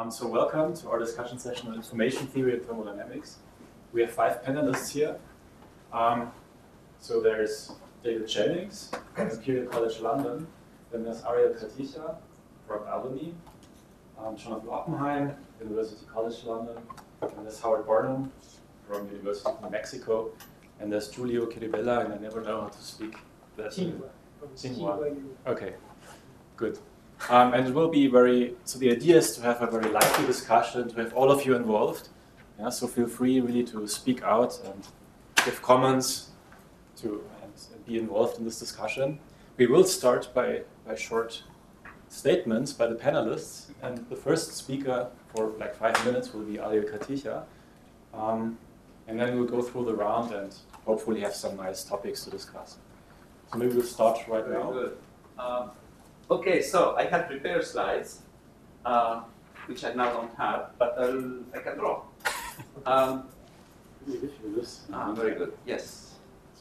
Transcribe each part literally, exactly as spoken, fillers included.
Um, so welcome to our discussion session on information theory and thermodynamics. We have five panelists here. Um, so there's David Jennings from Imperial College London, then there's Ariel Katisha from Albany, um, Jonathan Oppenheim, University College London, and there's Howard Barnum from University of New Mexico, and there's Giulio Chiribella, and I never know how to speak that. Tsinghua. Okay, good. Um, and it will be very, so the idea is to have a very lively discussion, to have all of you involved. Yeah, so feel free really to speak out and give comments to and, and be involved in this discussion. We will start by, by short statements by the panelists, and the first speaker for like five minutes will be Ariel Katisha. Um, and then we'll go through the round and hopefully have some nice topics to discuss. So maybe we'll start right Very now. Good. Um, okay, so I had prepared slides, uh, which I now don't have, but I'll, I can draw. Um, ah, very good. Yes.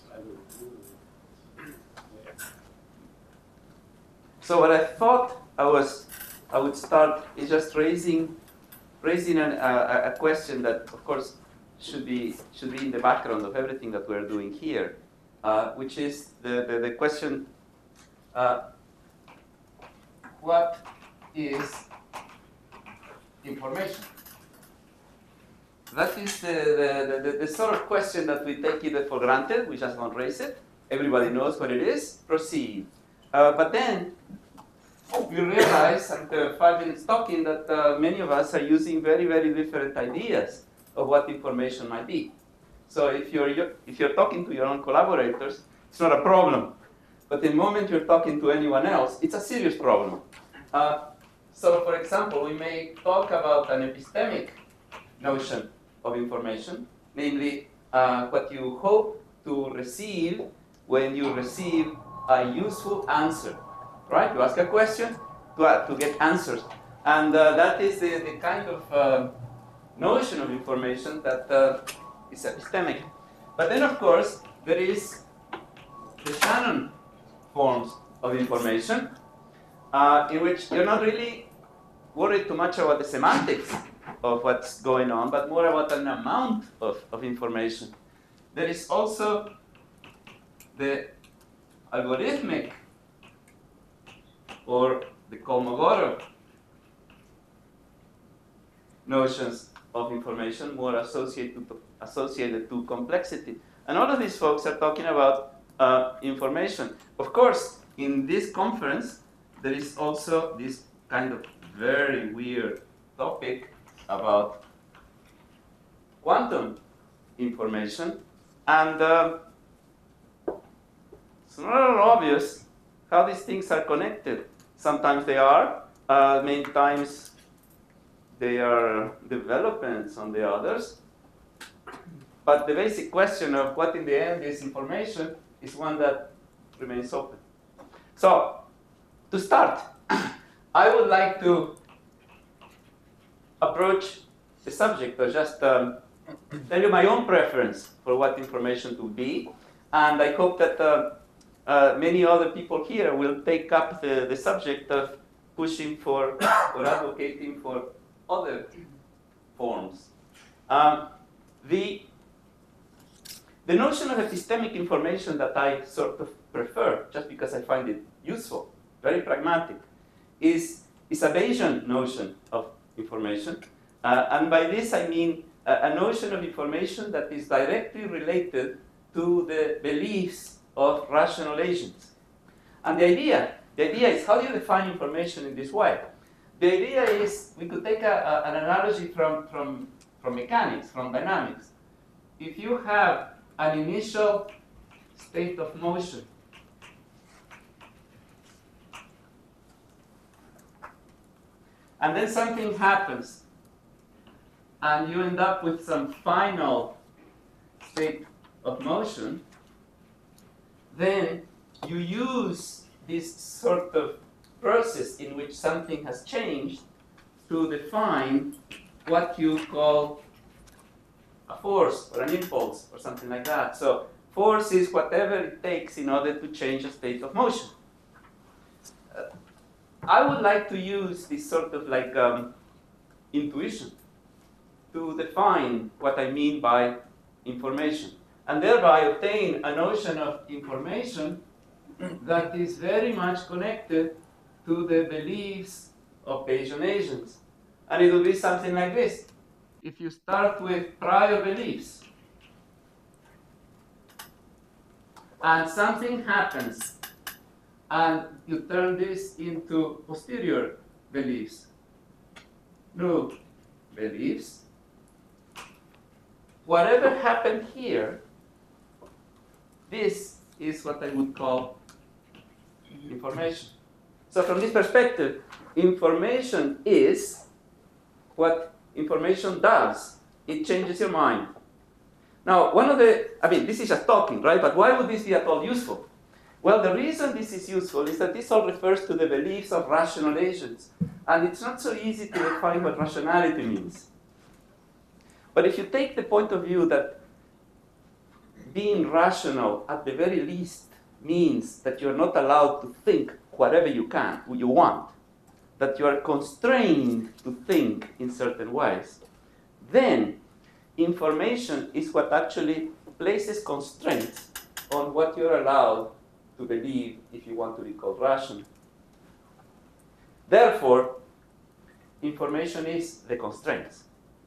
So what I thought I was, I would start is just raising, raising an, uh, a question that, of course, should be should be in the background of everything that we're doing here, uh, which is the the, the question: uh, what is information? That is the, the, the, the sort of question that we take it for granted. We just don't raise it. Everybody knows what it is. Proceed. Uh, but then we realize after five minutes talking that uh, many of us are using very, very different ideas of what information might be. So if you're, if you're talking to your own collaborators, it's not a problem. But the moment you're talking to anyone else, it's a serious problem. Uh, so for example, we may talk about an epistemic notion of information, namely uh, what you hope to receive when you receive a useful answer, right? You ask a question to, uh, to get answers. And uh, that is the, the kind of uh, notion of information that uh, is epistemic. But then, of course, there is the Shannon forms of information, uh, in which you're not really worried too much about the semantics of what's going on, but more about an amount of, of information. There is also the algorithmic, or the Kolmogorov notions of information, more associated to, associated to complexity. And all of these folks are talking about uh, information. Of course, in this conference, there is also this kind of very weird topic about quantum information. And uh, it's not at all obvious how these things are connected. Sometimes they are, uh, many times they are developments on the others. But the basic question of what in the end is information is one that remains open. So, to start, I would like to approach the subject or just um, tell you my own preference for what information to be. And I hope that uh, uh, many other people here will take up the, the subject of pushing for or advocating for other forms. Um, the, the notion of epistemic information that I sort of prefer, just because I find it useful, very pragmatic, is, is a Bayesian notion of information. Uh, and by this I mean a, a notion of information that is directly related to the beliefs of rational agents. And the idea, the idea is, how do you define information in this way? The idea is, we could take a, a, an analogy from, from, from mechanics, from dynamics. If you have an initial state of motion, and then something happens, and you end up with some final state of motion, then you use this sort of process in which something has changed to define what you call a force or an impulse or something like that. So force is whatever it takes in order to change a state of motion. Uh, I would like to use this sort of like um, intuition to define what I mean by information, and thereby obtain a notion of information that is very much connected to the beliefs of Bayesian agents. And it will be something like this. If you start with prior beliefs, and something happens, and you turn this into posterior beliefs, new beliefs, whatever happened here, this is what I would call information. So from this perspective, information is what information does. It changes your mind. Now, one of the, I mean, this is just talking, right? But why would this be at all useful? Well, the reason this is useful is that this all refers to the beliefs of rational agents. And it's not so easy to define what rationality means. But if you take the point of view that being rational, at the very least, means that you're not allowed to think whatever you can, who you want, that you are constrained to think in certain ways, then information is what actually places constraints on what you're allowed to believe if you want to be called rational. Therefore, information is the constraints.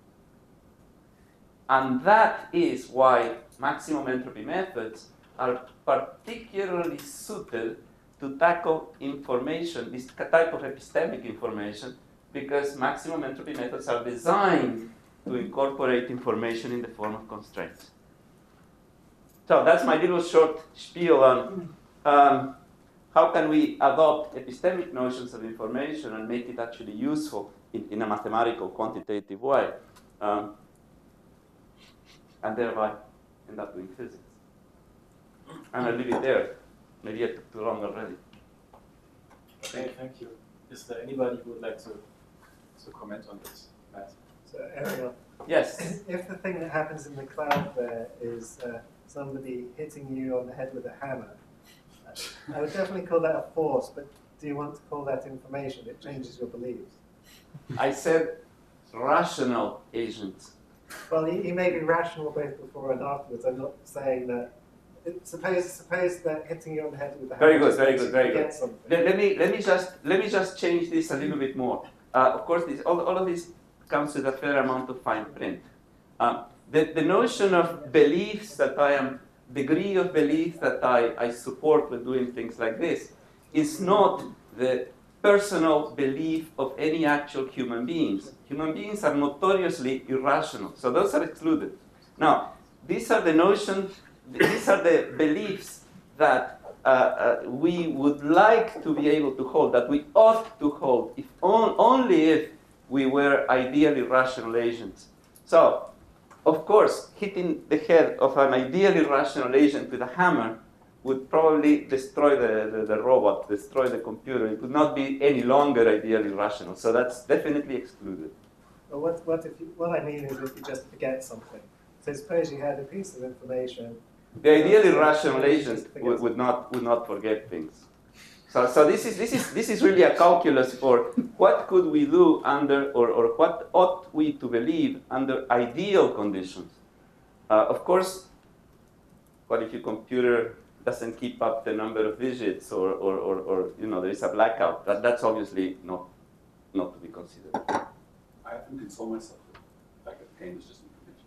And that is why maximum entropy methods are particularly suited to tackle information, this type of epistemic information, because maximum entropy methods are designed to incorporate information in the form of constraints. So that's my little short spiel on um, how can we adopt epistemic notions of information and make it actually useful in, in a mathematical, quantitative way, um, and thereby end up doing physics. And I'll leave it there. Maybe I took too long already. Okay, thank you. Is there anybody who would like to, to comment on this, Matt? So, Ariel, Yes. if the thing that happens in the cloud there is uh, somebody hitting you on the head with a hammer, uh, I would definitely call that a force, but do you want to call that information? It changes your beliefs. I said rational agents. Well, you, you may be rational both before and afterwards. I'm not saying that. It, suppose, suppose that hitting you on the head with a hammer. Very good, just very makes good, you very forget good. something. Let, let me let me just let me just change this a little bit more. Uh, of course, this, all, all of this comes with a fair amount of fine print. Um, the, the notion of beliefs that I am, degree of belief that I, I support when doing things like this is not the personal belief of any actual human beings. Human beings are notoriously irrational, so those are excluded. Now, these are the notions, these are the beliefs that uh, uh, we would like to be able to hold, that we ought to hold, if on, only if we were ideally rational agents. So, of course, hitting the head of an ideally rational agent with a hammer would probably destroy the, the, the robot, destroy the computer. It would not be any longer ideally rational. So that's definitely excluded. Well, what, what, if you, what I mean is if you just forget something. So suppose you had a piece of information. The ideally rational agent would, would not would not forget things. So, so this is this is this is really a calculus for what could we do under, or, or what ought we to believe under ideal conditions. Uh, of course, what if your computer doesn't keep up the number of digits, or, or, or, or you know, there is a blackout? That, that's obviously not not to be considered. I often console myself with the fact that pain is just information.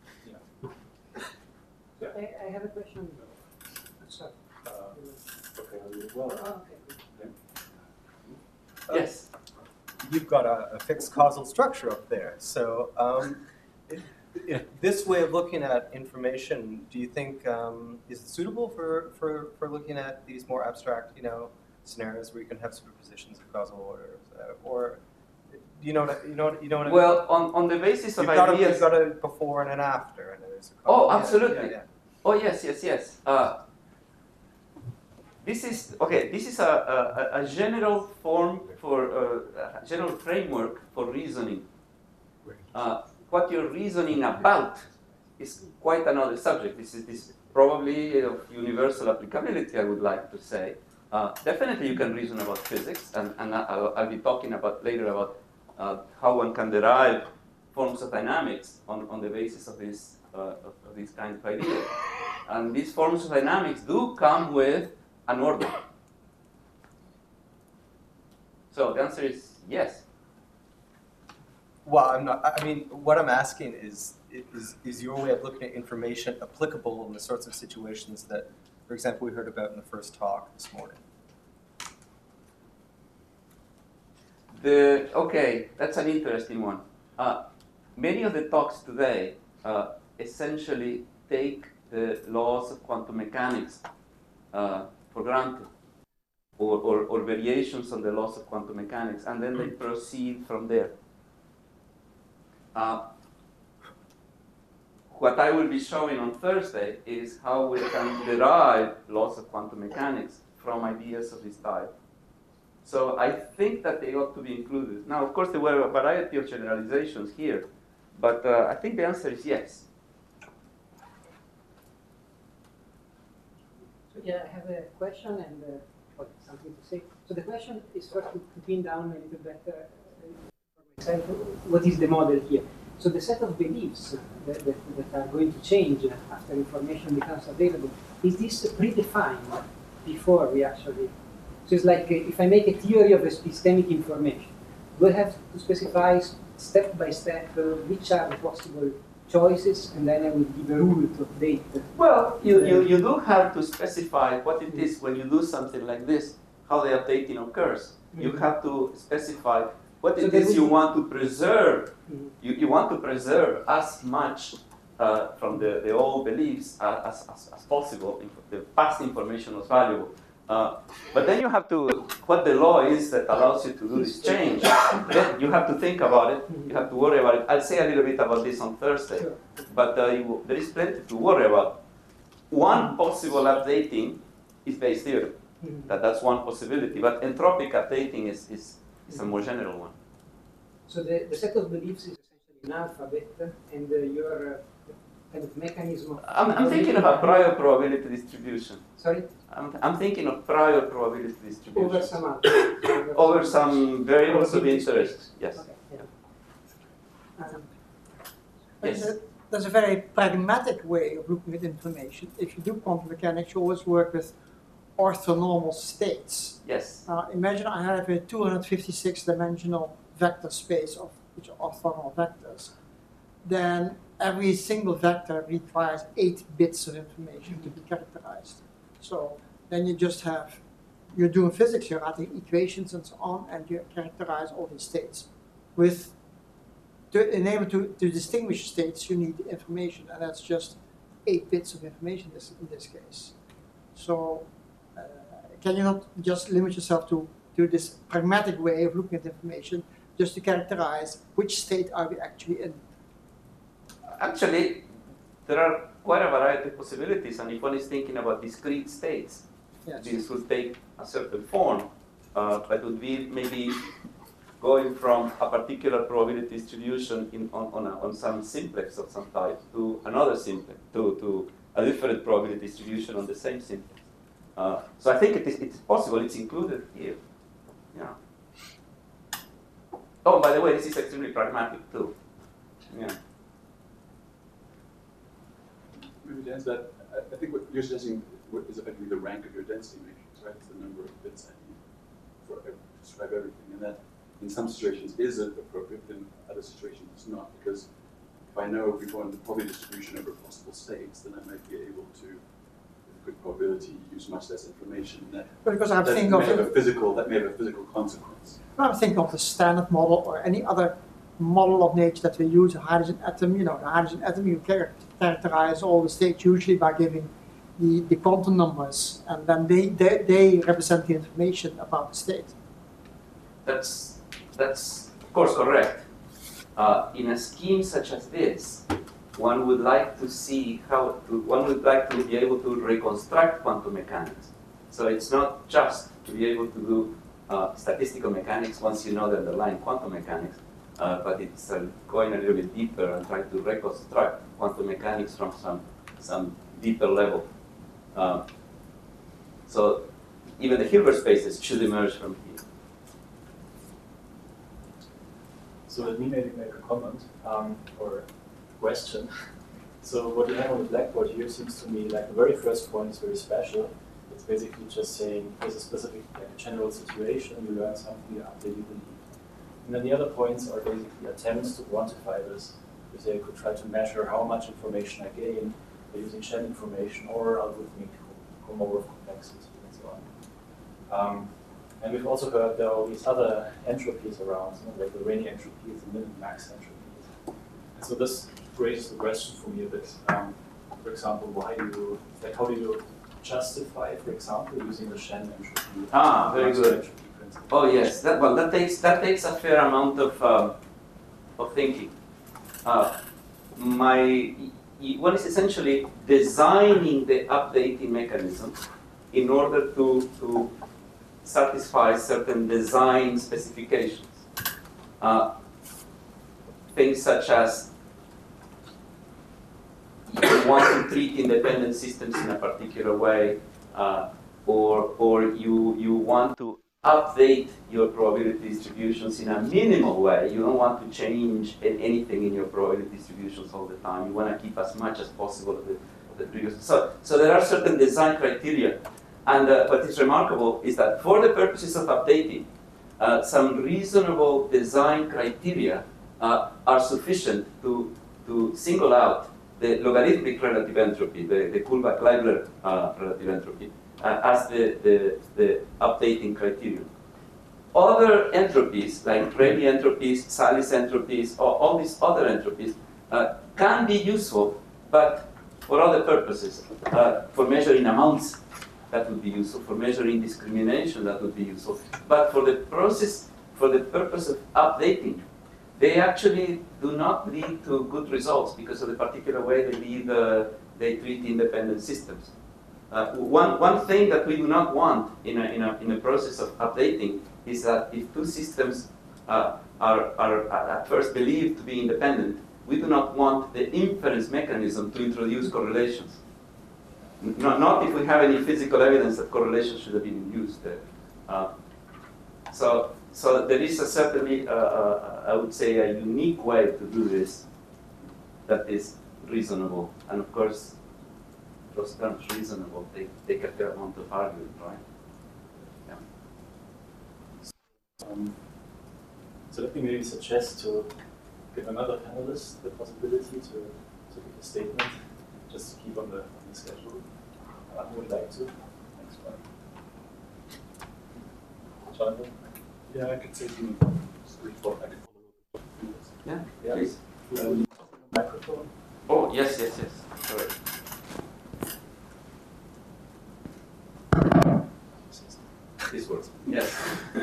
Yeah. I, I have a question. Uh, okay, I'll leave it well. Oh, okay. Yes. You've got a, a fixed causal structure up there. So um, it, it, this way of looking at information, do you think um, is it suitable for, for, for looking at these more abstract, you know, scenarios where you can have superpositions of causal orders, uh, or you know what you know what you know what Well, on, on the basis I of mean? You've got, a, ideas. you've got a before and an after, and there's a Oh, yeah, absolutely. Yeah, yeah. Oh, yes, yes, yes. Uh, this is, okay, this is a, a, a general form for, uh, a general framework for reasoning. Uh, what you're reasoning about is quite another subject. This is this probably of universal applicability, I would like to say. Uh, definitely you can reason about physics, and, and I'll, I'll be talking about later about uh, how one can derive forms of dynamics on, on the basis of this, uh, of, of this kind of idea. And these forms of dynamics do come with an order. So the answer is yes. Well, I'm not, I mean, what I'm asking is, is, is your way of looking at information applicable in the sorts of situations that, for example, we heard about in the first talk this morning? The, okay, that's an interesting one. Uh, many of the talks today uh, essentially take the laws of quantum mechanics uh, for granted, or, or, or variations on the laws of quantum mechanics, and then they proceed from there. Uh, what I will be showing on Thursday is how we can derive laws of quantum mechanics from ideas of this type. So I think that they ought to be included. Now, of course, there were a variety of generalizations here, but uh, I think the answer is yes. So, yeah, I have a question and uh, well, something to say. So the question is first to pin down a little bit uh, for myself, what is the model here? So the set of beliefs uh, that, that, that are going to change uh, after information becomes available, is this predefined before we actually... So it's like uh, if I make a theory of epistemic information, do I have to specify step by step uh, which are the possible choices, and then I will give a rule to update? Well, you, you, you do have to specify what it is when you do something like this, how the updating occurs. Mm-hmm. You have to specify what it so is you want to preserve. Mm-hmm. you, you want to preserve as much uh, from the, the old beliefs uh, as, as, as possible. The past information was valuable. Uh, but then you have to, what the law is that allows you to do this change, then you have to think about it, you have to worry about it. I'll say a little bit about this on Thursday, but uh, you, there is plenty to worry about. One possible updating is Bayes' theory. That, that's one possibility, but entropic updating is, is, is a more general one. So the, the set of beliefs is essentially an alphabet, and uh, your uh, kind of mechanism of... I'm, I'm thinking of a prior probability distribution. Sorry? I'm, I'm thinking of prior probability distribution. Over some other. Over some variables of interest, yes. Okay, yeah. Um, Yes. There's a, there's a very pragmatic way of looking at information. If you do quantum mechanics, you always work with orthonormal states. Yes. Uh, imagine I have a two hundred fifty-six dimensional vector space of which are orthogonal vectors. Then every single vector requires eight bits of information to be characterized. So then you just have, you're doing physics, you're writing equations and so on, and you characterize all these states. With, to enable to, to distinguish states, you need information, and that's just eight bits of information in this, in this case. So uh, can you not just limit yourself to, to this pragmatic way of looking at information, just to characterize which state are we actually in? Actually, there are quite a variety of possibilities, and if one is thinking about discrete states, yes, this would take a certain form. Uh, that would be maybe going from a particular probability distribution in, on, on, a, on some simplex of some type to another simplex, to, to a different probability distribution on the same simplex. Uh, so I think it is, it's possible, it's included here. Yeah. Oh, by the way, this is extremely pragmatic too. Yeah. Maybe to answer that, I, I think what you're suggesting is effectively the rank of your density matrix, right? It's the number of bits I need for to describe everything, and that in some situations is appropriate, in other situations it's not, because if I know before the probability distribution over possible states, then I might be able to, with good probability, use much less information. That, because I'm that thinking may of have a physical that may have a physical consequence. I'm thinking of the standard model or any other model of nature that we use, a hydrogen atom. You know, the hydrogen atom, you char characterize all the states usually by giving the, the quantum numbers, and then they, they, they represent the information about the state. That's, that's of course correct. Uh, in a scheme such as this, one would like to see how, to, one would like to be able to reconstruct quantum mechanics. So it's not just to be able to do uh, statistical mechanics once you know the underlying quantum mechanics, uh, but it's uh, going a little bit deeper and trying to reconstruct quantum mechanics from some, some deeper level. Uh, so even the Hilbert spaces should emerge from here. So let me maybe make a comment um, or a question. So what you have on the blackboard here seems to me like the very first point is very special. It's basically just saying here's a specific like a general situation, you learn something, you update, you believe. And then the other points are basically attempts to quantify this. You say I could try to measure how much information I gain by using Shannon information or algorithmic Kolmogorov complexity and so on. Um, and we've also heard there are all these other entropies around, you know, like the Rayleigh entropies and min-max entropies. And so this raises the question for me a bit. Um, for example, why do you, like how do you justify, for example, using the Shannon entropy? Ah, very good. Entropy principle? Oh yes, that well that takes that takes a fair amount of uh, of thinking. Uh, my one is essentially designing the updating mechanism in order to to satisfy certain design specifications. Uh, things such as you want to treat independent systems in a particular way, uh, or or you you want to update your probability distributions in a minimal way. You don't want to change anything in your probability distributions all the time. You want to keep as much as possible of the, of the previous. So, so there are certain design criteria. And uh, what is remarkable is that for the purposes of updating, uh, some reasonable design criteria uh, are sufficient to, to single out the logarithmic relative entropy, the, the Kullback-Leibler uh, relative entropy, Uh, as the, the, the updating criterion. Other entropies, like Rayleigh entropies, Salis entropies, or all these other entropies, uh, can be useful, but for other purposes. Uh, for measuring amounts, that would be useful. For measuring discrimination, that would be useful. But for the process, for the purpose of updating, they actually do not lead to good results because of the particular way they lead, uh, they treat independent systems. Uh, one, one thing that we do not want in a, in a, in a process of updating is that if two systems uh, are, are at first believed to be independent, we do not want the inference mechanism to introduce correlations. Not, not if we have any physical evidence that correlations should have been used there. Uh, so, so there is a certainly, uh, uh, I would say, a unique way to do this that is reasonable. And of course, those terms reasonable, they take a fair amount of argument, right? Yeah. Um, so let me maybe suggest to give another panelist the possibility to, to give a statement, just to keep on the, on the schedule. Uh, who would like to? Next one. Jonathan? Yeah, I could say you report. I could follow. Yeah, Yeah. please. Um, microphone? Oh, yes, yes, yes. Sorry. This works. Yes.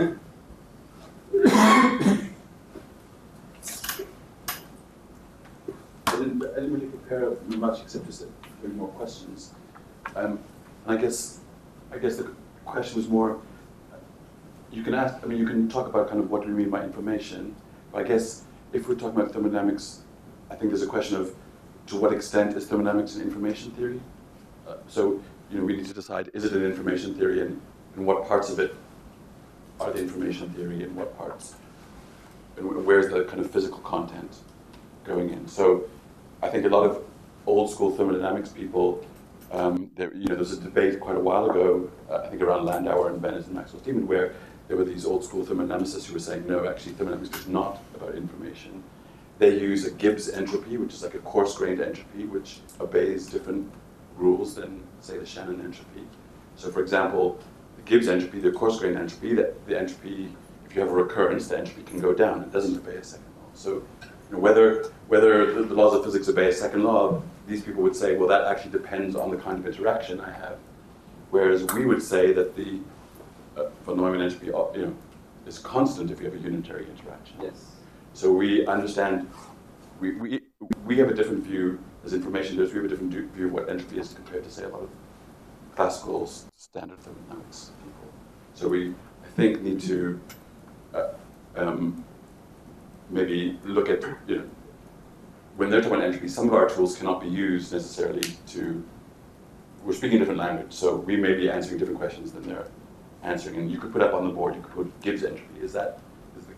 I didn't, I didn't really prepare much except just a few more questions. Um, and I guess, I guess the question was more. You can ask. I mean, you can talk about kind of what do you mean by information. But I guess if we're talking about thermodynamics, I think there's a question of to what extent is thermodynamics an information theory. Uh, so you know, we need to decide: is it an information theory, and and what parts of it are the information theory, and what parts, and where's the kind of physical content going in. So I think a lot of old school thermodynamics people, um, there, you know, there was a debate quite a while ago, uh, I think around Landauer and Bennett and Maxwell-Tiemann, where there were these old school thermodynamicists who were saying, no, actually thermodynamics is not about information. They use a Gibbs entropy, which is like a coarse-grained entropy, which obeys different rules than, say, the Shannon entropy. So for example, the Gibbs entropy, the coarse-grained entropy, that the entropy, if you have a recurrence, the entropy can go down. It doesn't obey a second law. So you know, whether whether the, the laws of physics obey a second law, these people would say, well, that actually depends on the kind of interaction I have. Whereas we would say that the uh, von Neumann entropy, you know, is constant if you have a unitary interaction. Yes. So we understand, we, we, we have a different view as information theorists, we have a different view of what entropy is compared to, say, a lot of classical standard thermodynamics people. So we, I think, need to uh, um, maybe look at, you know, when they're talking about entropy, some of our tools cannot be used necessarily to, we're speaking a different language, so we may be answering different questions than they're answering. And you could put up on the board, you could put Gibbs entropy. Is that, is the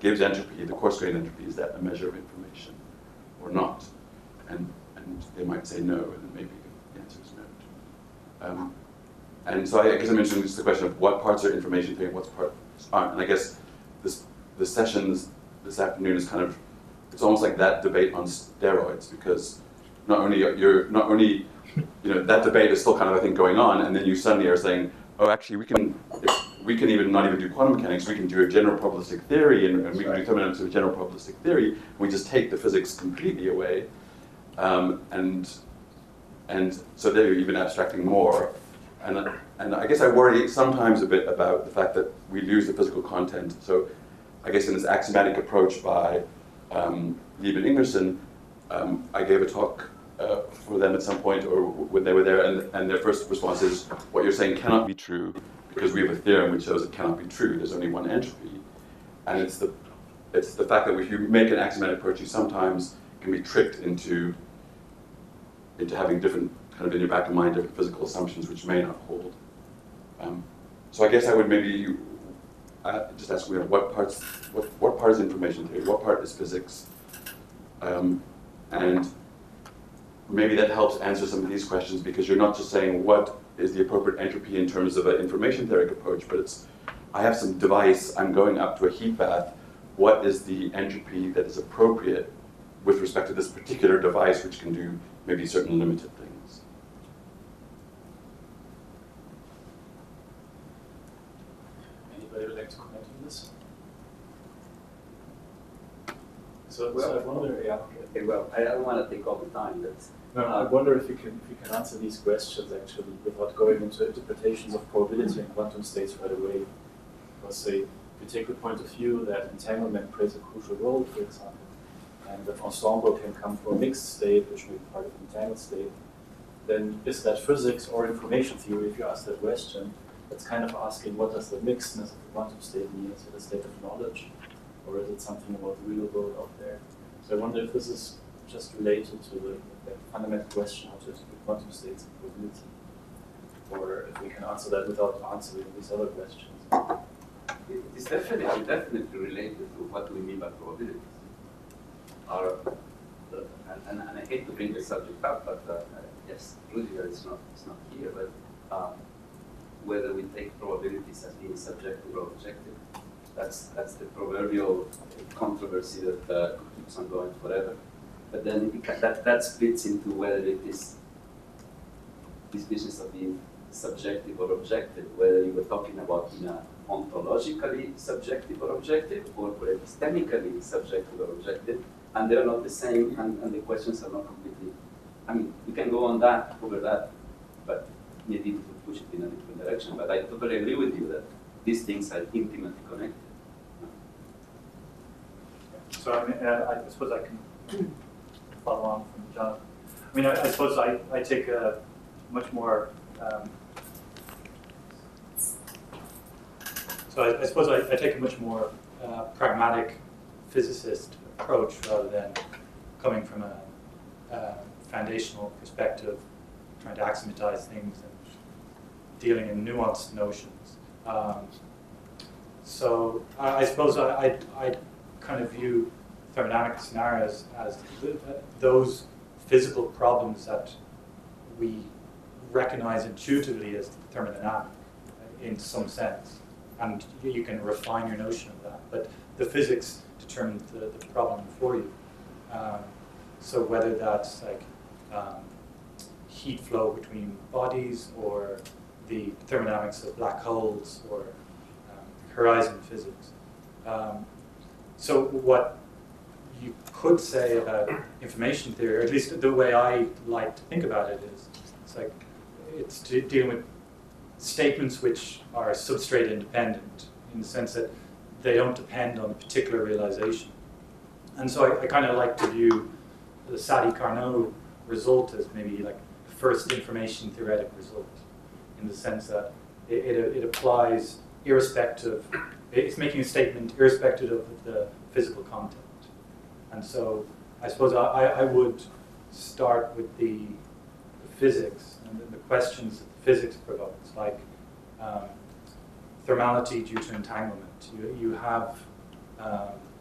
gives entropy, the coarse grained entropy, is that a measure of information or not? And and they might say no, and then maybe the answer is no. Um, and so I guess I'm mentioning just the question of what parts are information theory and what parts aren't. And I guess this the sessions this afternoon is kind of, it's almost like that debate on steroids, because not only you're not only you know that debate is still kind of, I think, going on, and then you suddenly are saying, oh, actually we can we can even not even do quantum mechanics, we can do a general probabilistic theory, and, and we can do thermodynamics of a general probabilistic theory, and we just take the physics completely away. Um, and and so there you're even abstracting more. And, and I guess I worry sometimes a bit about the fact that we lose the physical content. So I guess in this axiomatic approach by um, Lieb and Ingerson, um, I gave a talk uh, for them at some point, or when they were there, and, and their first response is, what you're saying cannot be true, because we have a theorem which shows it cannot be true. There's only one entropy. And it's the, it's the fact that if you make an axiomatic approach, you sometimes can be tricked into, into having different, kind of in your back of mind, different physical assumptions which may not hold. Um, so I guess I would maybe uh, just ask, you know, what parts, what, what part is information theory, what part is physics? Um, and maybe that helps answer some of these questions, because you're not just saying what is the appropriate entropy in terms of an information theoretic approach, but it's, I have some device, I'm going up to a heat bath, what is the entropy that is appropriate with respect to this particular device, which can do maybe certain limited things. Anybody would like to comment on this? So, Well, so I wonder, yeah. Okay, well, I don't want to take all the time. That's, No, I wonder if you can if you can answer these questions actually without going into interpretations of probability and quantum states right away. Because say, if you take the point of view that entanglement plays a crucial role, for example, and that ensemble can come from a mixed state, which may be part of an entangled state, then is that physics or information theory? If you ask that question, that's kind of asking what does the mixedness of the quantum state mean? Is it a state of knowledge, or is it something about the real world out there? So I wonder if this is just related to the, the fundamental question how to interpret quantum states and probability, or if we can answer that without answering these other questions. It is definitely, definitely related to what we mean by probabilities. Our, the, and, and, and I hate to bring the subject up, but uh, yes, Rudiger is not, it's not here, but um, whether we take probabilities as being subjective or objective, that's, that's the proverbial controversy that uh, keeps on going forever. But then it can, that, that splits into whether it is this business of being subjective or objective, whether you were talking about in a ontologically subjective or objective, or epistemically subjective or objective, and they're not the same, and, and the questions are not completely, I mean, we can go on that, over that, but maybe to push it in a different direction. But I totally agree with you that these things are intimately connected. So I, mean, uh, I suppose I can follow on from John. I mean, I, I suppose I, I take a much more, um, so I, I suppose I, I take a much more uh, pragmatic physicist approach rather than coming from a, a foundational perspective, trying to axiomatize things and dealing in nuanced notions. Um, so I, I suppose I, I, I kind of view thermodynamic scenarios as th those physical problems that we recognize intuitively as thermodynamic in some sense. And you can refine your notion of that. But the physics determines the, the problem for you. Um, so whether that's like um, heat flow between bodies, or the thermodynamics of black holes, or um, horizon physics. Um, so what you could say about information theory, or at least the way I like to think about it, is it's like it's to dealing with statements which are substrate independent, in the sense that they don't depend on a particular realization. And so I, I kind of like to view the Sadi-Carnot result as maybe like the first information theoretic result, in the sense that it, it, it applies irrespective, it's making a statement irrespective of the physical content. And so I suppose I, I would start with the, the physics and the, the questions that the physics provokes, like um, thermality due to entanglement. You, you have um,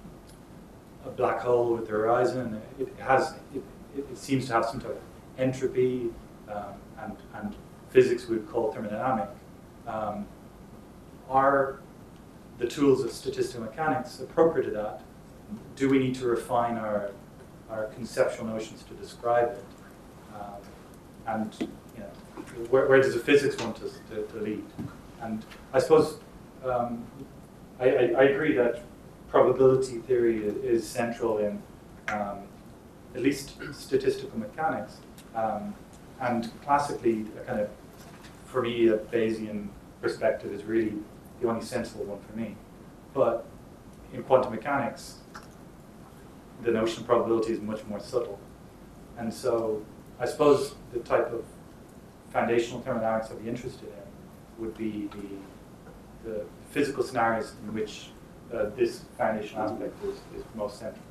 a black hole with the horizon. It has, it, it seems to have some sort of entropy, um, and, and physics we would call thermodynamic. Um, are the tools of statistical mechanics appropriate to that? Do we need to refine our, our conceptual notions to describe it? Um, and you know, where, where does the physics want us to, to lead? And I suppose um, I, I, I agree that probability theory is, is central in um, at least statistical mechanics. Um, and classically, a kind of, for me, a Bayesian perspective is really the only sensible one for me. But in quantum mechanics, the notion of probability is much more subtle. And so I suppose the type of foundational thermodynamics I'd be interested in would be the, the physical scenarios in which uh, this foundational aspect is, is most central.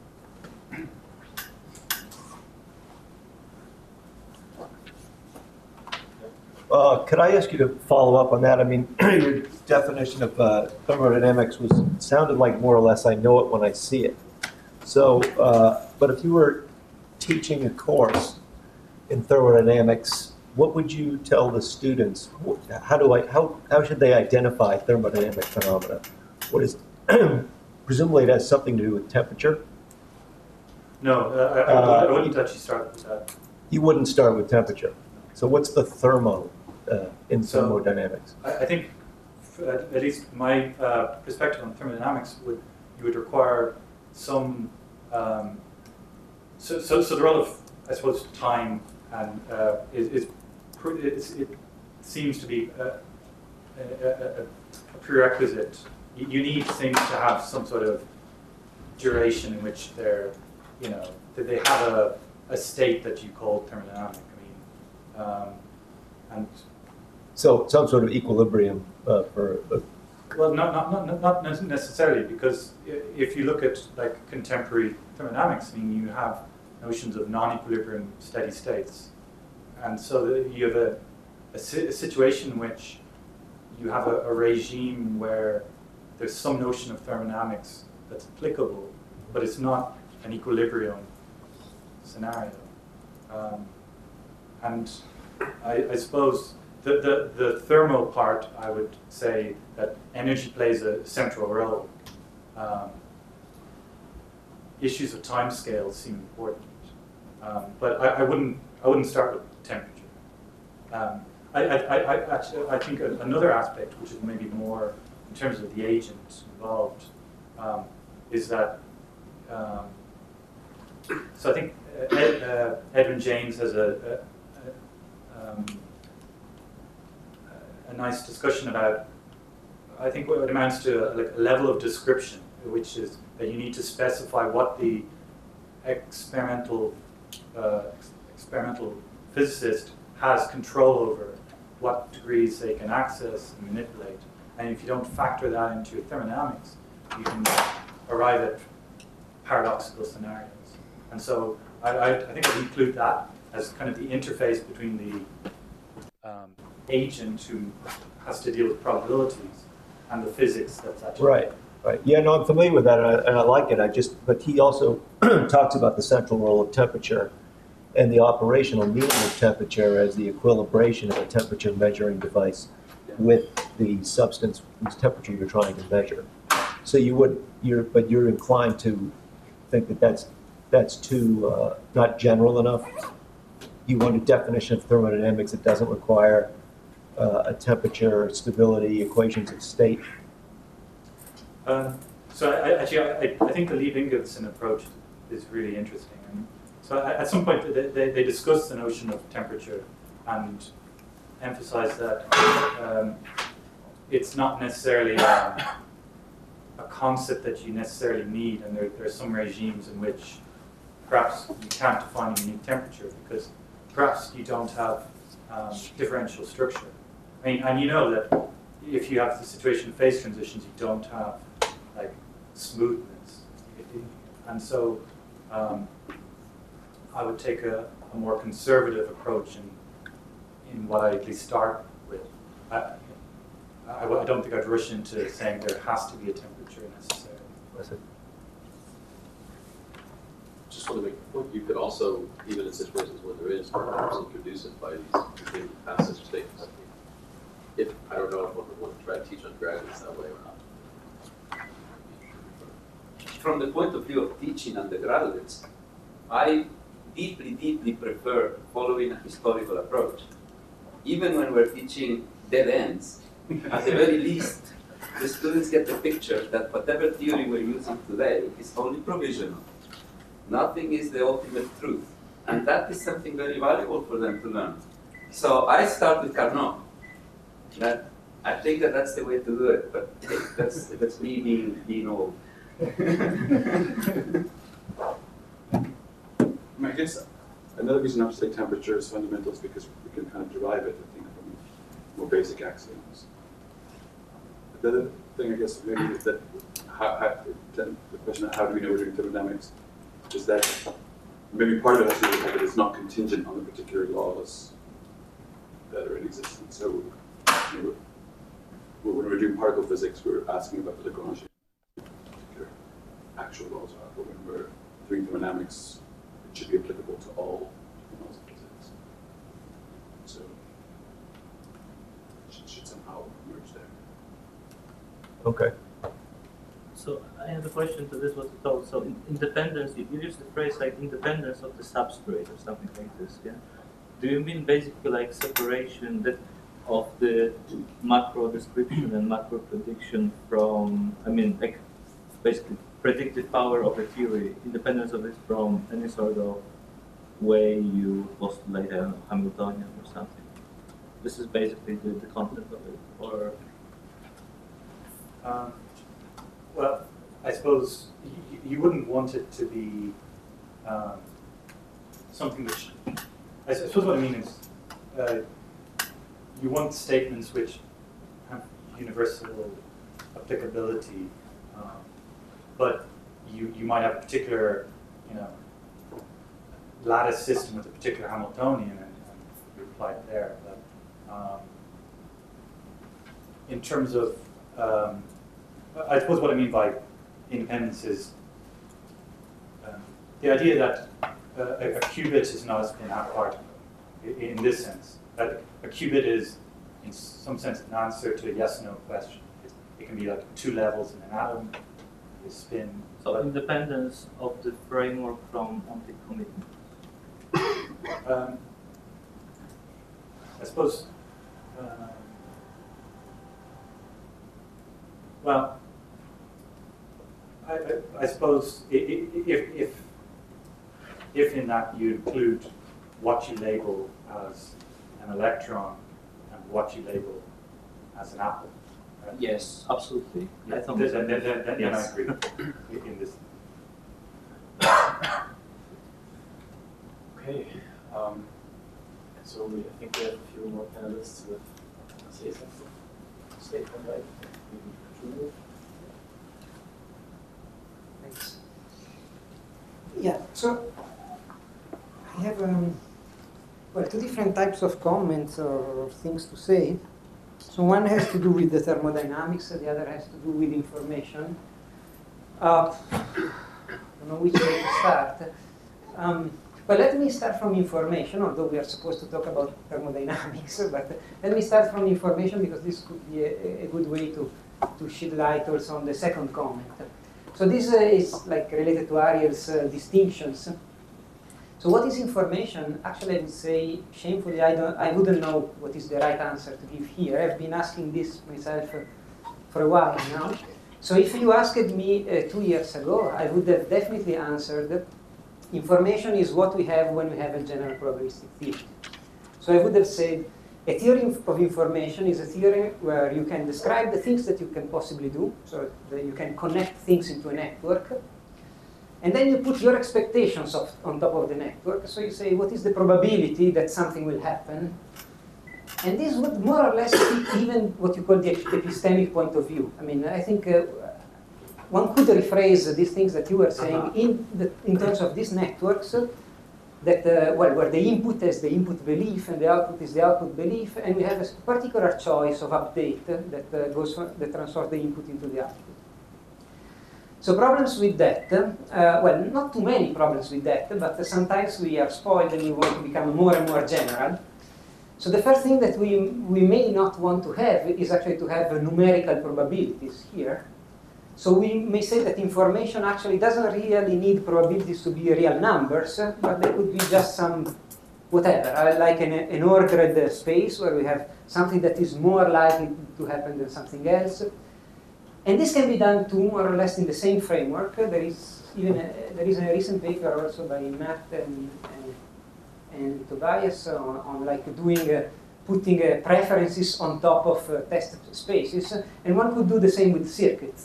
Uh, could I ask you to follow up on that? I mean, your definition of uh, thermodynamics was sounded like more or less I know it when I see it. So, uh, but if you were teaching a course in thermodynamics, what would you tell the students? How do I how how should they identify thermodynamic phenomena? What is presumably it has something to do with temperature? No, uh, I, I, Uh, I wouldn't actually start with that. You wouldn't start with temperature. So what's the thermo uh, in So- thermodynamics? I, I think, f- at at least my uh, perspective on thermodynamics would you would require some. Um, so, so, so the role of, I suppose, time and uh, is, is pr- it's, it seems to be a, a, a, a prerequisite. You, you need things to have some sort of duration in which they're, you know, that they have a, a state that you call thermodynamic. I mean, um, and So some sort of equilibrium uh, for. Uh, well, not, not, not, not not necessarily, because i- if you look at like contemporary thermodynamics, I mean, you have notions of non-equilibrium steady states, and so that you have a, a, si- a situation in which you have a, a regime where there's some notion of thermodynamics that's applicable, but it's not an equilibrium scenario. Um, and I, I suppose the, the, the thermal part, I would say that energy plays a central role. Um, issues of time scales seem important, um, but I, I wouldn't I wouldn't start with temperature. Um, I, I, I, I actually I think a, another aspect, which is maybe more in terms of the agent involved, um, is that. Um, so I think Ed, uh, Edwin James has a, a, a, um, a nice discussion about, I think, what it amounts to a, like a level of description, which is that you need to specify what the experimental uh, ex- experimental physicist has control over, what degrees they can access and manipulate. And if you don't factor that into your thermodynamics, you can arrive at paradoxical scenarios. And so I, I, I think I include that as kind of the interface between the um, agent who has to deal with probabilities and the physics that's actually right, right. Yeah, no, I'm familiar with that, and I, and I like it. I just, but he also talks about the central role of temperature and the operational meaning of temperature as the equilibration of a temperature measuring device with the substance whose temperature you're trying to measure. So you would, you're, but you're inclined to think that that's that's too uh, not general enough. You want a definition of thermodynamics that doesn't require uh, a temperature, stability, equations of state. Um, so I, I- actually, I, I think the Leib-Ingebrigtsen approach is really interesting. And so I, at some point, they, they, they discuss the notion of temperature and emphasize that um, it's not necessarily a, a concept that you necessarily need, and there, there are some regimes in which perhaps you can't define a unique temperature because perhaps you don't have um, differential structure. I mean, and you know that if you have the situation of phase transitions, you don't have like smoothness. And so um, I would take a, a more conservative approach in, in what I at least start with. I, I, I don't think I'd rush into saying there has to be a temperature necessarily. just want to make a point. You could also, even in situations where there is, perhaps introduce it by these continued passage statements. If I don't know if one would want to try to teach undergraduates that way or not. From the point of view of teaching undergraduates, I deeply, deeply prefer following a historical approach. Even when we're teaching dead ends, at the very least, the students get the picture that whatever theory we're using today is only provisional. Nothing is the ultimate truth. And that is something very valuable for them to learn. So I start with Carnot. That, I think that that's the way to do it, but that's, that's me being, being old. I guess another reason not to say temperature is fundamental is because we can kind of derive it, I think, from more basic axioms. The other thing, I guess, maybe is that how, how, the question of how do we know we're doing thermodynamics is that maybe part of it has to do with the fact that it's not contingent on the particular laws that are in existence. So you know, when we're doing particle physics, we're asking about the Lagrangian particular actual laws are, but when we're doing thermodynamics, it should be applicable to all laws of physics. So it should, should somehow merge there. Okay. So I have a question to this, what you told. So in independence, you use the phrase like independence of the substrate or something like this, yeah? Do you mean basically like separation that of the macro description and macro prediction from, I mean, like basically predictive power of a theory, independence of it from any sort of way you postulate a Hamiltonian or something? This is basically the, the content of it, or? Um, well, I suppose you, you wouldn't want it to be um, something which, I suppose what I mean is, uh, you want statements which have universal applicability, um, but you, you might have a particular, you know, lattice system with a particular Hamiltonian, and, and you apply it there. But um, in terms of, um, I suppose what I mean by independence is um, the idea that uh, a, a qubit is not a spin-half particle, in, in this sense. That a qubit is, in some sense, an answer to a yes-no question. It, it can be like two levels in an atom, a spin. So independence of the framework from anti-commitment. Um, I suppose, uh, well, I, I, I suppose i- i- if, if, if in that you include what you label as an electron and what you label as an apple. Right? Yes, absolutely. Yeah, I thought then, then, then, then, then yes. I agree in this. Okay, um, so we, I think we have a few more panelists with say something. Statement, right? Maybe Thanks. Yeah, so I have um, well, two different types of comments or things to say. So one has to do with the thermodynamics, the other has to do with information. Uh, I don't know which way to start. Um, but let me start from information, although we are supposed to talk about thermodynamics, but let me start from information because this could be a, a good way to, to shed light also on the second comment. So this uh, is like related to Ariel's uh, distinctions. So what is information? Actually, I would say, shamefully, I, don't, I wouldn't know what is the right answer to give here. I've been asking this myself uh, for a while now. So if you asked me uh, two years ago, I would have definitely answered, information is what we have when we have a general probabilistic theory. So I would have said, a theory of information is a theory where you can describe the things that you can possibly do, so that you can connect things into a network, and then you put your expectations of, on top of the network. So you say, what is the probability that something will happen? And this would more or less fit even what you call the epistemic point of view. I mean, I think uh, one could rephrase these things that you were saying in, the, in terms of these networks, uh, that, uh, well, where the input is the input belief and the output is the output belief, and we have a particular choice of update uh, that uh, goes for, that transfers the input into the output. So problems with that, uh, well, not too many problems with that, but sometimes we are spoiled and we want to become more and more general. So the first thing that we, we may not want to have is actually to have uh, numerical probabilities here. So we may say that information actually doesn't really need probabilities to be real numbers, uh, but they could be just some whatever, uh, like an, an ordered uh, space where we have something that is more likely to happen than something else. And this can be done too, more or less in the same framework. Uh, there is even a, there is a recent paper also by Matt and, and, and Tobias on, on like doing uh, putting uh, preferences on top of uh, test spaces, uh, and one could do the same with circuits.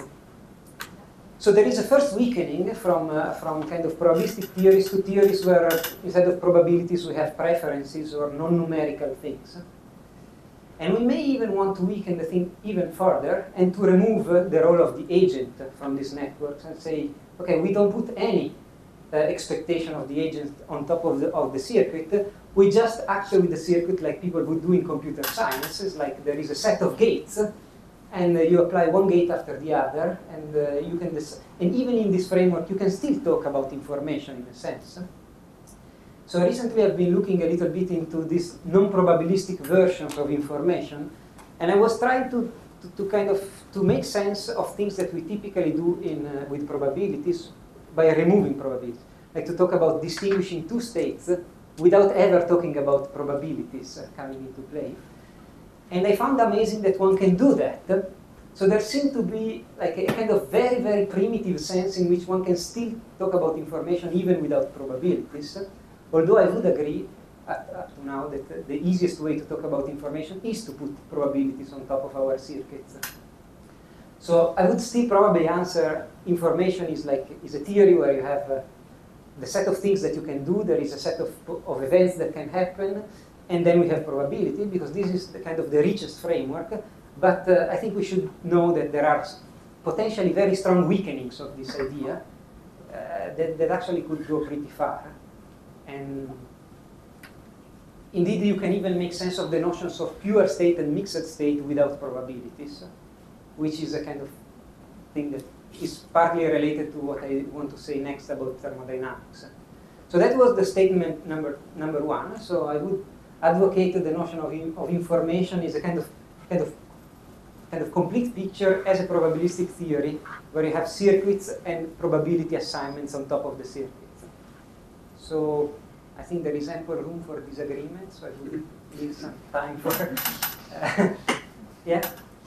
So there is a first weakening from, uh, from kind of probabilistic theories to theories where uh, instead of probabilities we have preferences or non-numerical things. And we may even want to weaken the thing even further and to remove uh, the role of the agent from these networks and say, okay, we don't put any uh, expectation of the agent on top of the, of the circuit. We just actually with the circuit like people would do in computer science. It's like there is a set of gates and uh, you apply one gate after the other, and uh, you can, and even in this framework, you can still talk about information in a sense. So recently, I've been looking a little bit into these non-probabilistic versions of information, and I was trying to, to, to kind of to make sense of things that we typically do in uh, with probabilities by removing probabilities, like to talk about distinguishing two states without ever talking about probabilities uh, coming into play. And I found amazing that one can do that. So there seemed to be like a kind of very, very primitive sense in which one can still talk about information even without probabilities. Although I would agree up, up to now that uh, the easiest way to talk about information is to put probabilities on top of our circuits. So I would still probably answer information is like is a theory where you have uh, the set of things that you can do, there is a set of, of events that can happen, and then we have probability, because this is the kind of the richest framework. But uh, I think we should know that there are potentially very strong weakenings of this idea uh, that, that actually could go pretty far. And indeed, you can even make sense of the notions of pure state and mixed state without probabilities, which is a kind of thing that is partly related to what I want to say next about thermodynamics. So that was the statement number number one. So I would advocate the notion of, of information is a kind of kind of kind of complete picture as a probabilistic theory, where you have circuits and probability assignments on top of the circuits. So I think there is ample room for disagreement. So I will leave some time for uh, yeah.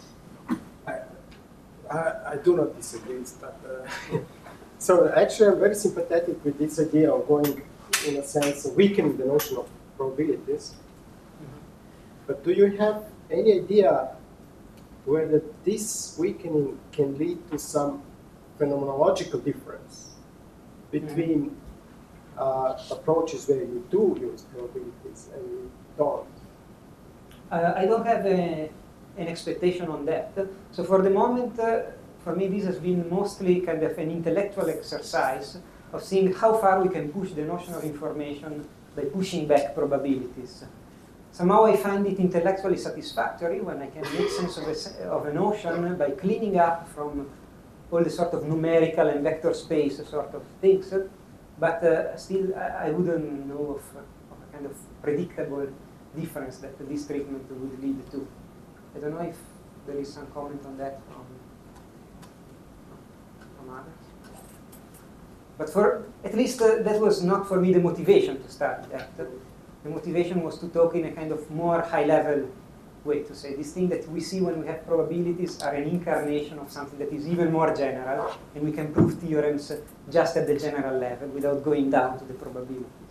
I, I do not disagree, but uh, so actually I'm very sympathetic with this idea of going, in a sense, weakening the notion of probabilities. Mm-hmm. But do you have any idea whether this weakening can lead to some phenomenological difference between mm-hmm. uh, approaches where you do use probabilities and you don't? Uh, I don't have a an expectation on that. So for the moment, uh, for me, this has been mostly kind of an intellectual exercise of seeing how far we can push the notion of information by pushing back probabilities. Somehow I find it intellectually satisfactory when I can make sense of a, of a notion by cleaning up from all the sort of numerical and vector space sort of things, but uh, still I, I wouldn't know of, of a kind of predictable difference that this treatment would lead to. I don't know if there is some comment on that from, from others. But for at least uh, that was not for me the motivation to start that. The motivation was to talk in a kind of more high-level way, to say this thing that we see when we have probabilities are an incarnation of something that is even more general, and we can prove theorems just at the general level without going down to the probabilities.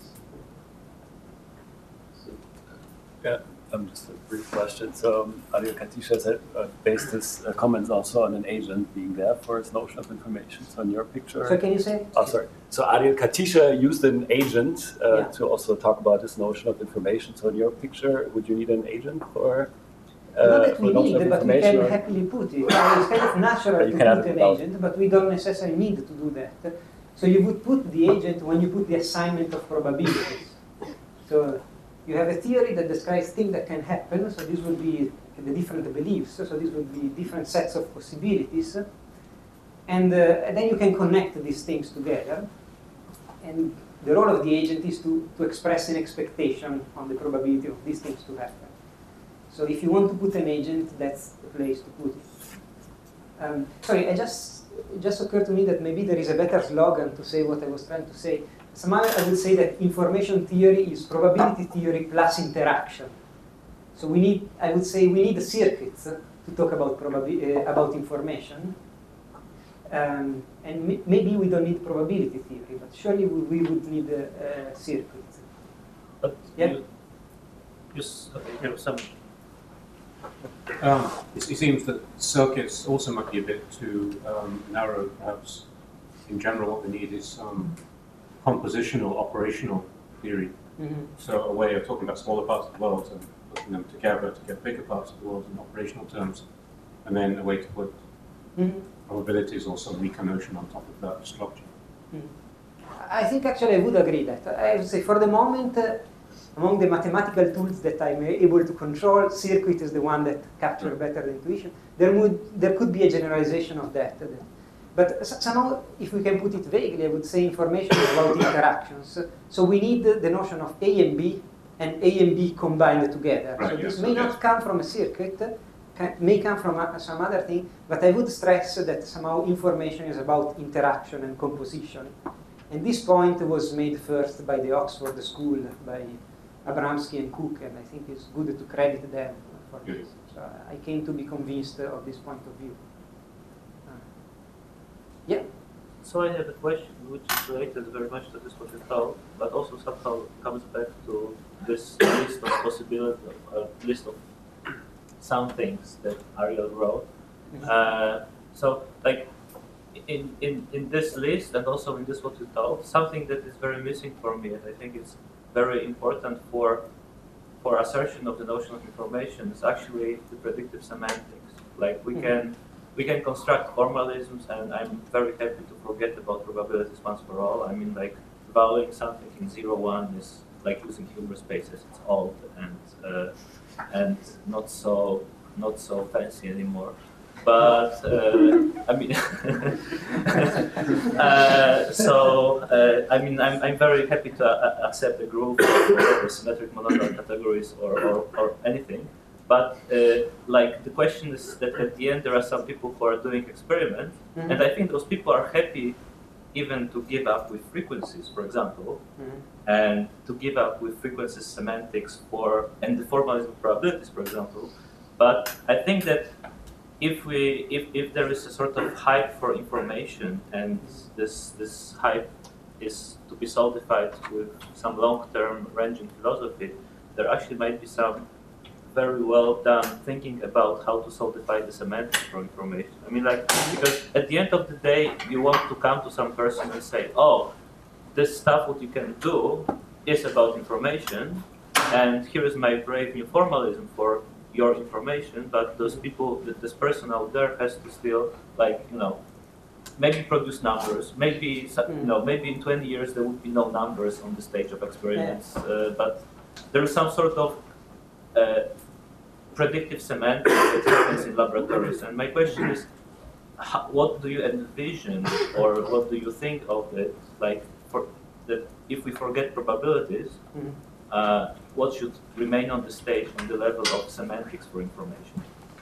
Yeah. Um, just a brief question. So um, Adil Katisha said, uh, based his uh, comments also on an agent being there for his notion of information. So in your picture... So can you say? Oh, sorry. So Adil Katisha used an agent uh, yeah. to also talk about this notion of information. So in your picture, would you need an agent for... Uh, Not that for we need, but we can or? happily put it. Uh, it's kind of natural to put an agent, but we don't necessarily need to do that. So you would put the agent when you put the assignment of probabilities. So you have a theory that describes things that can happen, so this would be the different beliefs, so this would be different sets of possibilities. And, uh, and then you can connect these things together. And the role of the agent is to, to express an expectation on the probability of these things to happen. So if you want to put an agent, that's the place to put it. Um, sorry, I just, it just occurred to me that maybe there is a better slogan to say what I was trying to say. Somehow I would say that information theory is probability theory plus interaction. So we need, I would say we need circuits to talk about, probabi uh, about information. Um, and maybe we don't need probability theory, but surely we, we would need a, a circuit. But yeah? you, you, okay, you know, some Um, it, it seems that circuits also might be a bit too um, narrow, perhaps. In general, what we need is um, compositional, operational theory. Mm-hmm. So a way of talking about smaller parts of the world and putting them together to get bigger parts of the world in operational terms, and then a way to put mm-hmm. probabilities or some weaker notion on top of that structure. Mm-hmm. I think actually I would agree that. I would say for the moment, uh, among the mathematical tools that I'm able to control, circuit is the one that captures better the intuition. There would, there could be a generalization of that. But somehow, if we can put it vaguely, I would say information is about interactions. So we need the notion of A and B, and A and B combined together. Right, so this yes, may yes. not come from a circuit, can, may come from a, some other thing, but I would stress that somehow information is about interaction and composition. And this point was made first by the Oxford School, by Abramsky and Cook, and I think it's good to credit them for Yes. this. So I came to be convinced of this point of view. Uh, yeah. So I have a question which is related very much to this what you told, but also somehow comes back to this list of possibilities, a uh, list of some things that Ariel wrote. Mm-hmm. Uh, so, like, in, in, in this list and also in this what you told, something that is very missing for me, and I think it's very important for for assertion of the notion of information, is actually the predictive semantics. Like, we Mm-hmm. can we can construct formalisms, and I'm very happy to forget about probabilities once for all. I mean, like, valuing something in zero one is like using Hilbert spaces. It's old and uh, and not so not so fancy anymore. But uh, I mean, uh, so uh, I mean, I'm I'm very happy to uh, accept a group of symmetric monodal categories or, or or anything. But uh, like, the question is that at the end there are some people who are doing experiments, Mm-hmm. and I think those people are happy even to give up with frequencies, for example, Mm-hmm. and to give up with frequencies semantics for and the formalism of probabilities, for example. But I think that if we if, if there is a sort of hype for information, and this this hype is to be solidified with some long-term ranging philosophy, there actually might be some very well done thinking about how to solidify the semantics for information. I mean, like, because at the end of the day, you want to come to some person and say, oh, this stuff what you can do is about information, and here is my brave new formalism for your information, but those people, this person out there has to still, like, you know, maybe produce numbers, maybe, you know, maybe in twenty years there would be no numbers on the stage of experiments, uh, but there is some sort of uh, predictive semantics that happens in laboratories. And my question is, how, what do you envision, or what do you think of it, like, for that if we forget probabilities, Mm-hmm. uh, what should remain on the stage on the level of semantics for information?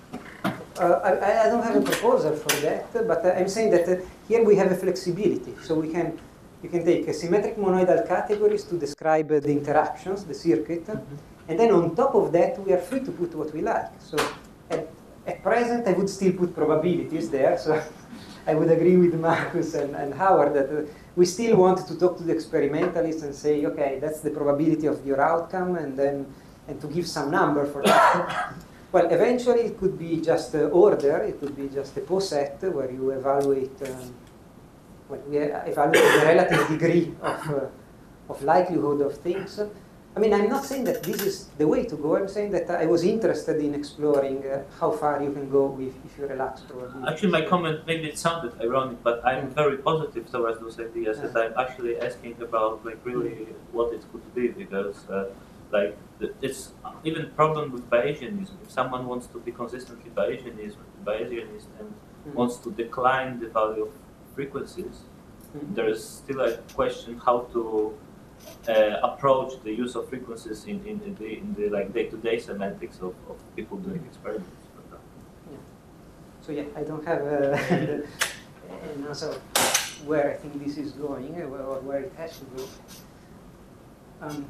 Uh, I, I don't have a proposal for that, but I'm saying that uh, here we have a flexibility. So we can, you can take a symmetric monoidal categories to describe uh, the interactions, the circuit, mm-hmm. and then on top of that we are free to put what we like. So at, at present I would still put probabilities there, so I would agree with Marcus and, and Howard that uh, we still want to talk to the experimentalists and say, okay, that's the probability of your outcome, and then and to give some number for that. Well, eventually it could be just uh, order, it could be just a poset where you evaluate, um, well, we evaluate the relative degree of, uh, of likelihood of things. I mean, I'm not saying that this is the way to go. I'm saying that I was interested in exploring uh, how far you can go with, if you relax probability. Actually, my comment, maybe it sounded ironic, but I'm Mm. very positive towards those ideas, Yeah. that I'm actually asking about, like, really what it could be, because uh, like, it's even problem with Bayesianism. If someone wants to be consistently Bayesianism, Bayesianist and mm-hmm. wants to decline the value of frequencies, mm-hmm. there is still a question how to uh, approach the use of frequencies in, in, in the, in the like day-to-day semantics of, of people doing experiments. Yeah. So yeah, I don't have uh, an answer where I think this is going or where it has to go. Um,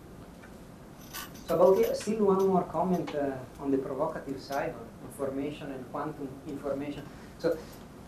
so about it, still one more comment uh, on the provocative side on information and quantum information. So,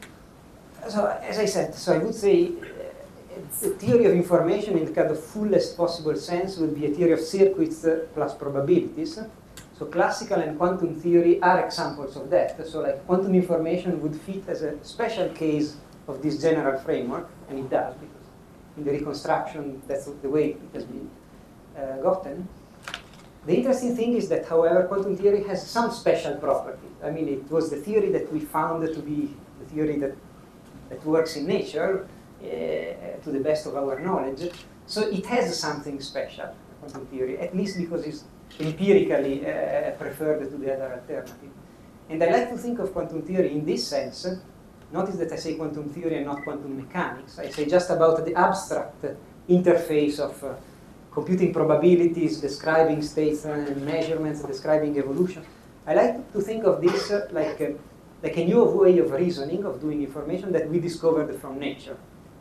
so as I said, so I would say uh, the theory of information in the kind of fullest possible sense would be a theory of circuits uh, plus probabilities. So classical and quantum theory are examples of that. So like quantum information would fit as a special case of this general framework, and it does, because in the reconstruction, that's the way it has been uh, gotten. The interesting thing is that, however, quantum theory has some special properties. I mean, it was the theory that we found to be the theory that, that works in nature, uh, to the best of our knowledge. So it has something special, quantum theory, at least because it's empirically uh, preferred to the other alternative. And I like to think of quantum theory in this sense. Notice that I say quantum theory and not quantum mechanics. I say just about the abstract interface of uh, computing probabilities, describing states and measurements, describing evolution. I like to think of this uh, like, uh, like a new way of reasoning, of doing information that we discovered from nature.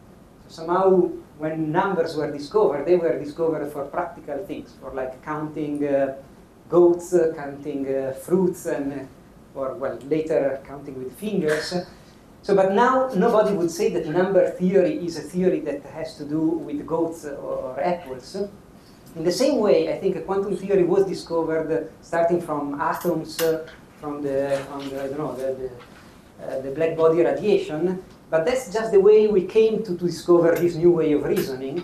So somehow, when numbers were discovered, they were discovered for practical things, for like counting uh, goats, uh, counting uh, fruits, and uh, or well, later counting with fingers. So, but now nobody would say that number theory is a theory that has to do with goats or, or apples. In the same way, I think a quantum theory was discovered uh, starting from atoms, uh, from the, from the, I don't know, the, the, uh, the black body radiation. But that's just the way we came to, to discover this new way of reasoning.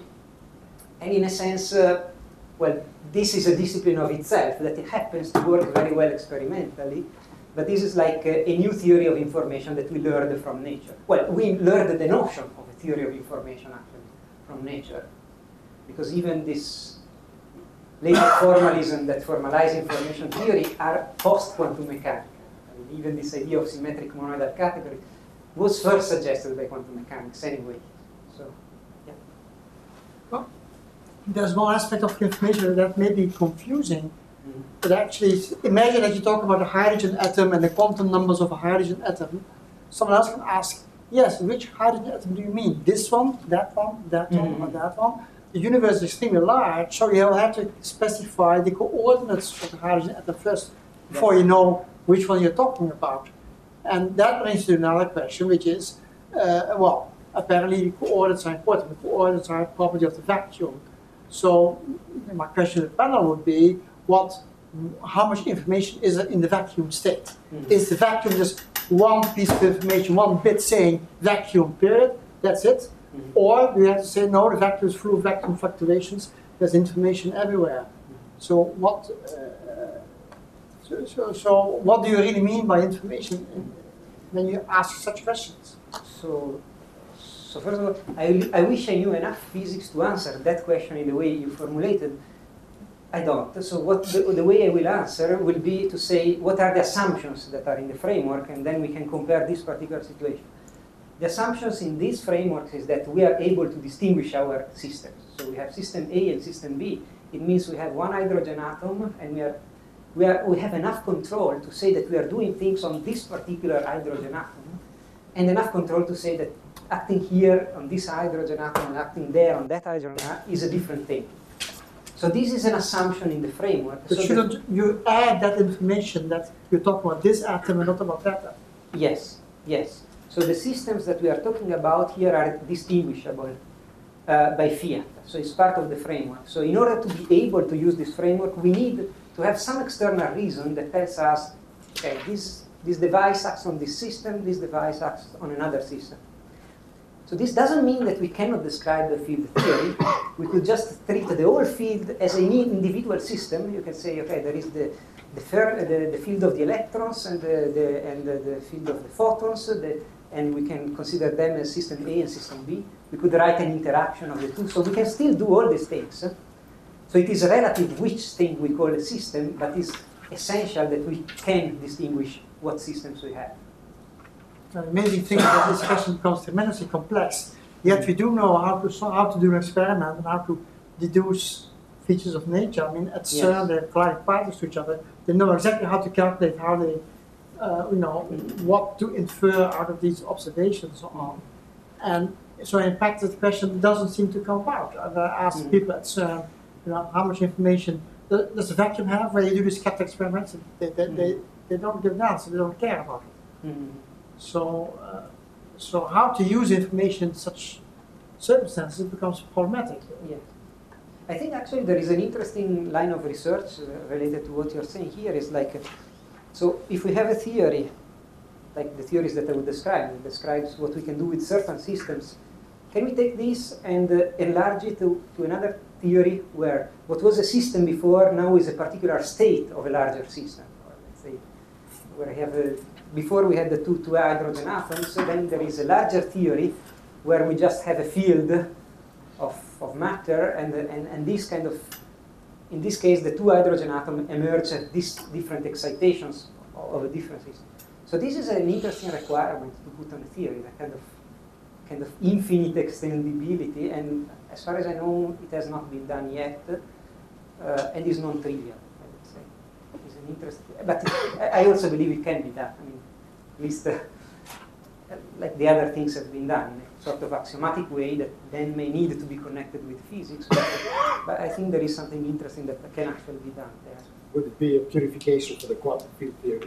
And in a sense, uh, well, this is a discipline of itself, that it happens to work very well experimentally. But this is like a, a new theory of information that we learned from nature. Well, we learned the notion of a theory of information, actually, from nature. Because even this later formalism that formalize information theory are post-quantum mechanics. I mean, even this idea of symmetric monoidal category was first suggested by quantum mechanics anyway. So, yeah. Well, there's one aspect of information that may be confusing. Mm-hmm. But actually, imagine that you talk about a hydrogen atom and the quantum numbers of a hydrogen atom. Someone else can ask, yes, which hydrogen atom do you mean? This one, that one, that one, Mm-hmm. or that one? The universe is extremely large, so you have to specify the coordinates of the hydrogen atom first before you know which one you're talking about. And that brings to another question, which is, uh, well, apparently the coordinates are important. The coordinates are a property of the vacuum. So my question to the panel would be, what, how much information is there in the vacuum state? Mm-hmm. Is the vacuum just one piece of information, one bit saying vacuum period, that's it? Mm-hmm. Or do you have to say, no, the vacuum is full of vacuum fluctuations, there's information everywhere. Mm-hmm. So what, uh, so, so, so what do you really mean by information when you ask such questions? So, so first of all, I, I wish I knew enough physics to answer that question in the way you formulated. I don't. So what the, the way I will answer will be to say what are the assumptions that are in the framework, and then we can compare this particular situation. The assumptions in this framework is that we are able to distinguish our systems. So we have system A and system B. It means we have one hydrogen atom, and we are, we are we have enough control to say that we are doing things on this particular hydrogen atom, and enough control to say that acting here on this hydrogen atom and acting there on that hydrogen atom is a different thing. So this is an assumption in the framework. But so shouldn't you add that information that you're talking about this atom and not about that atom? Yes, yes. So the systems that we are talking about here are distinguishable uh, by fiat. So it's part of the framework. So in order to be able to use this framework, we need to have some external reason that tells us, okay, this, this device acts on this system, this device acts on another system. So this doesn't mean that we cannot describe the field theory. We could just treat the whole field as an individual system. You can say, okay, there is the the, the, the field of the electrons and the, the and the, the field of the photons, the, and we can consider them as system A and system B. We could write an interaction of the two, so we can still do all these things. So it is relative which thing we call a system, but it's essential that we can distinguish what systems we have. So it made me think that this question becomes tremendously complex. Yet we do know how to so how to do an experiment and how to deduce features of nature. I mean, at Yes. CERN, they're colliding particles to each other. They know exactly how to calculate how they, uh, you know, what to infer out of these observations and so on. And so, in fact, the question doesn't seem to come about. I've uh, asked Mhm. people at CERN, you know, how much information do- does the vacuum have where you do these cat experiments? And they, they, they, they don't give an answer. They don't care about it. Mhm. So, uh, so how to use information in such circumstances becomes problematic. Yes. I think actually there is an interesting line of research uh, related to what you're saying here is like, uh, so if we have a theory, like the theories that I would describe, it describes what we can do with certain systems, can we take this and uh, enlarge it to, to another theory where what was a system before now is a particular state of a larger system? Or let's say, where I have a, before we had the two, two hydrogen atoms, so then there is a larger theory where we just have a field of, of matter, and, and, and this kind of, in this case, the two hydrogen atoms emerge at these different excitations of, of a different system. So this is an interesting requirement to put on a theory, that kind of, kind of infinite extendability, and as far as I know, it has not been done yet, uh, and is non-trivial, I would say. It's an interesting, but it, I also believe it can be done. I mean, at least uh, like the other things have been done in a sort of axiomatic way that then may need to be connected with physics. But, but I think there is something interesting that can actually be done there. Would it be a purification for the quantum field theory?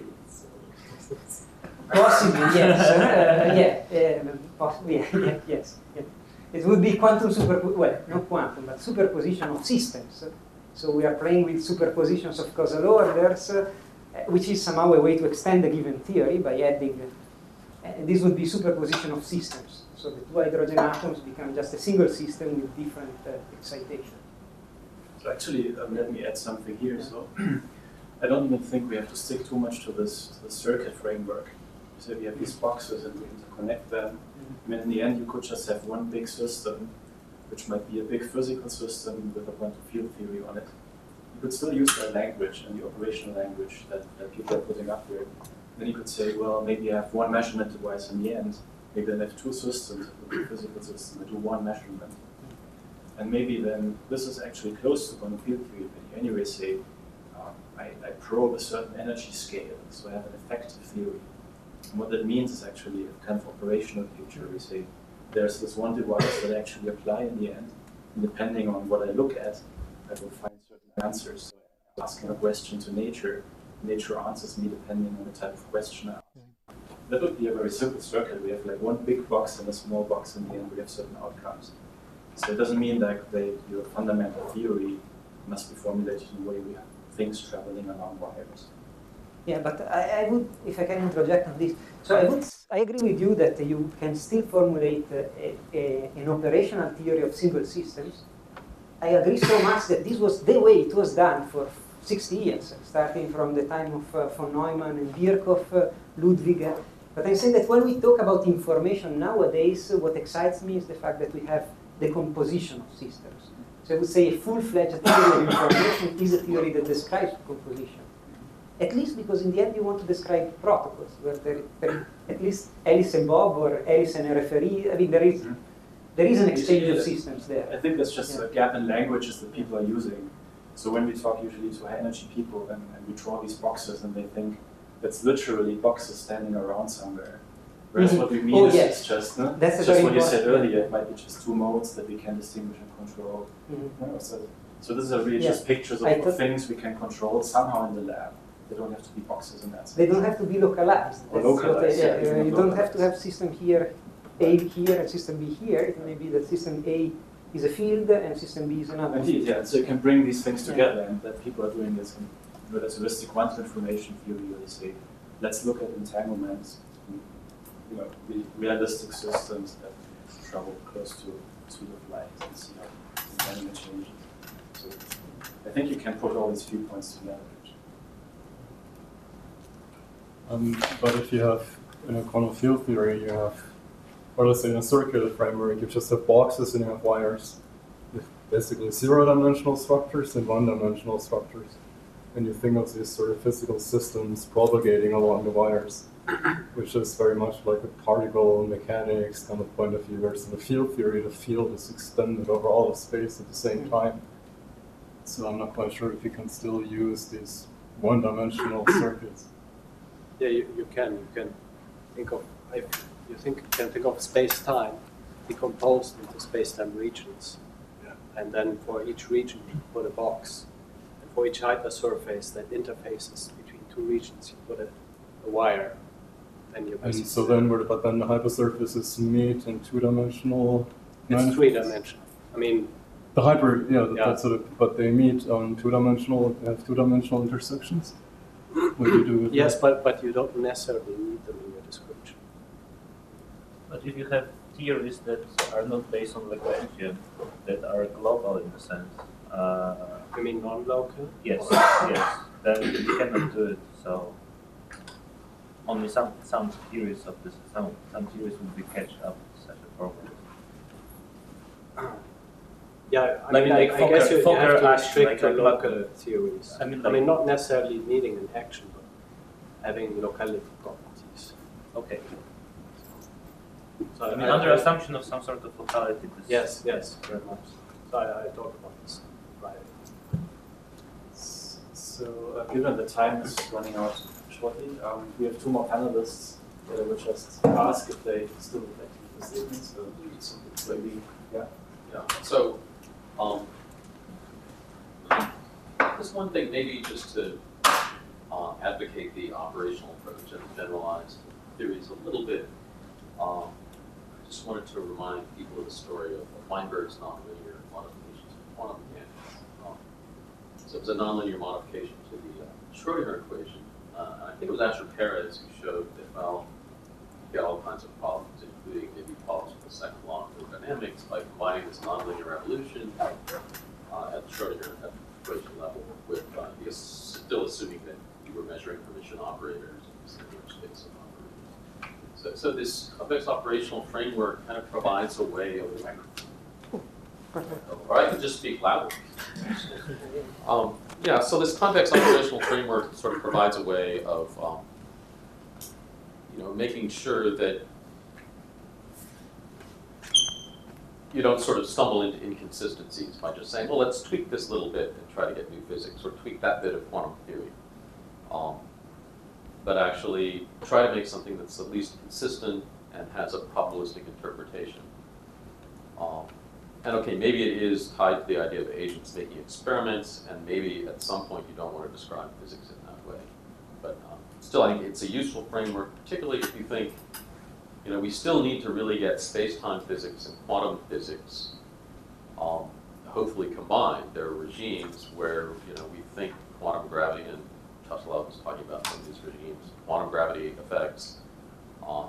Possibly, yes. Uh, yeah, um, possibly, yeah, yeah, yes. Yeah. It would be quantum super, well, not quantum, but superposition of systems. So we are playing with superpositions of causal orders, uh, which is somehow a way to extend a given theory by adding. Uh, this would be superposition of systems. So the two hydrogen atoms become just a single system with different uh, excitation. So actually, um, let me add something here. So I don't even think we have to stick too much to this, to the circuit framework. So we have these boxes and we interconnect them. I mean, in the end, you could just have one big system, which might be a big physical system with a quantum field theory on it. You could still use that language and the operational language that, that people are putting up here. Then you could say, well, maybe I have one measurement device in the end. Maybe I have two systems, a big physical system. I do one measurement. And maybe then this is actually close to quantum field theory, but you anyway say, um, I, I probe a certain energy scale, so I have an effective theory. And what that means is actually a kind of operational future. We say there's this one device that I actually apply in the end, and depending on what I look at, I will find certain answers. So I'm asking a question to nature, nature answers me depending on the type of question I ask. That would be a very simple circuit. We have like one big box and a small box in the end. We have certain outcomes. So it doesn't mean that they, your fundamental theory must be formulated in a way we have things traveling along wires. Yeah, but I, I would, if I can interject on this, so I would, I agree with you that you can still formulate a, a, an operational theory of single systems. I agree so much that this was the way it was done for sixty years, starting from the time of uh, von Neumann and Birkhoff, uh, Ludwig. But I'm saying that when we talk about information nowadays, uh, what excites me is the fact that we have the composition of systems. So I would say a full-fledged theory of information is a theory that describes composition. At least because in the end you want to describe protocols, where there, there, at least Alice and Bob or Alice and a referee, I mean there is, there is an exchange of systems there. I think that's just yeah. a gap in languages that people are using. So when we talk usually to high energy people and, and we draw these boxes and they think that's literally boxes standing around somewhere. Whereas mm-hmm. what we mean oh, is yes. just, no? That's just what you said earlier, it might be just two modes that we can distinguish and control. Mm-hmm. No, so, so this is really yeah. just pictures of, of things we can control somehow in the lab. They don't have to be boxes in that sense. They don't have to be localized. Or localized, they, yeah, yeah, you not don't localized. have to have system here, A here and system B here. It may be that system A is a field and system B is another Indeed, field. yeah. So you can bring these things together, yeah. and that people are doing this in relativistic quantum information theory, where they say, let's look at entanglements, you know, realistic systems that travel close to the speed of light and see how entanglement changes. So I think you can put all these viewpoints together. Um, but if you have, in a quantum field theory, you have, or let's say in a circular framework, you just have boxes and you have wires. You have basically zero-dimensional structures and one-dimensional structures. And you think of these sort of physical systems propagating along the wires. which is very much like a particle mechanics kind of point of view, whereas in the field theory, the field is extended over all of space at the same time. So I'm not quite sure if you can still use these one-dimensional circuits. Yeah, you, you can. You can think of, if you think, you can think of space-time decomposed into space-time regions. Yeah. And then for each region, you put a box. And for each hypersurface that interfaces between two regions, you put a, a wire. Then you And so then, where, but then the hypersurfaces meet in two-dimensional. It's three-dimensional. I mean, the hyper, yeah, yeah. that's sort of, but they meet on two-dimensional, have two-dimensional intersections. What do you do with yes, that? but but you don't necessarily need them in your description. But if you have theories that are not based on Lagrangian, that are global in a sense. Uh, you mean non-local? Yes, yes. Then you cannot do it. So only some some theories of this, some some theories will be catch up with such a problem. Yeah, I Like- mean, like I, I Fokker- guess you, you Fokker have to action, restrict like- to like- local theories. I mean, I like- mean, not necessarily needing an action, but having locality properties. Okay. So I mean, I- under I- assumption of some sort of locality. This Yes, yes, very much. So I, I thought about this right. So, uh, given the time is running out shortly, um, we have two more panelists that I would just ask if they still would like to give a statement. So, maybe, yeah. Yeah. So, um, just one thing, maybe just to uh, advocate the operational approach and generalized theories a little bit. Um, just wanted to remind people of the story of Weinberg's nonlinear modifications of quantum mechanics. Um, so it was a nonlinear modification to the uh, Schrodinger equation. Uh, and I think it was Asher Perez who showed that, well, you get all kinds of problems, including maybe problems with the second law of thermodynamics by combining this nonlinear evolution uh, at the Schrodinger equation level with, uh, because still assuming that you were measuring permission operators in the space of operators. So, so this convex operational framework kind of provides a way of, or I can just speak loudly. Um, yeah, so this convex operational framework sort of provides a way of, um, you know, making sure that you don't sort of stumble into inconsistencies by just saying, well, let's tweak this little bit and try to get new physics, or tweak that bit of quantum theory. Um, but actually try to make something that's at least consistent and has a probabilistic interpretation. Um, and okay, maybe it is tied to the idea of agents making experiments, and maybe at some point you don't want to describe physics in that way. But um, still, I think it's a useful framework, particularly if you think, you know, we still need to really get space-time physics and quantum physics um, hopefully combined. There are regimes where, you know, we think quantum gravity, and Tesla was talking about some of these regimes, quantum gravity effects, um,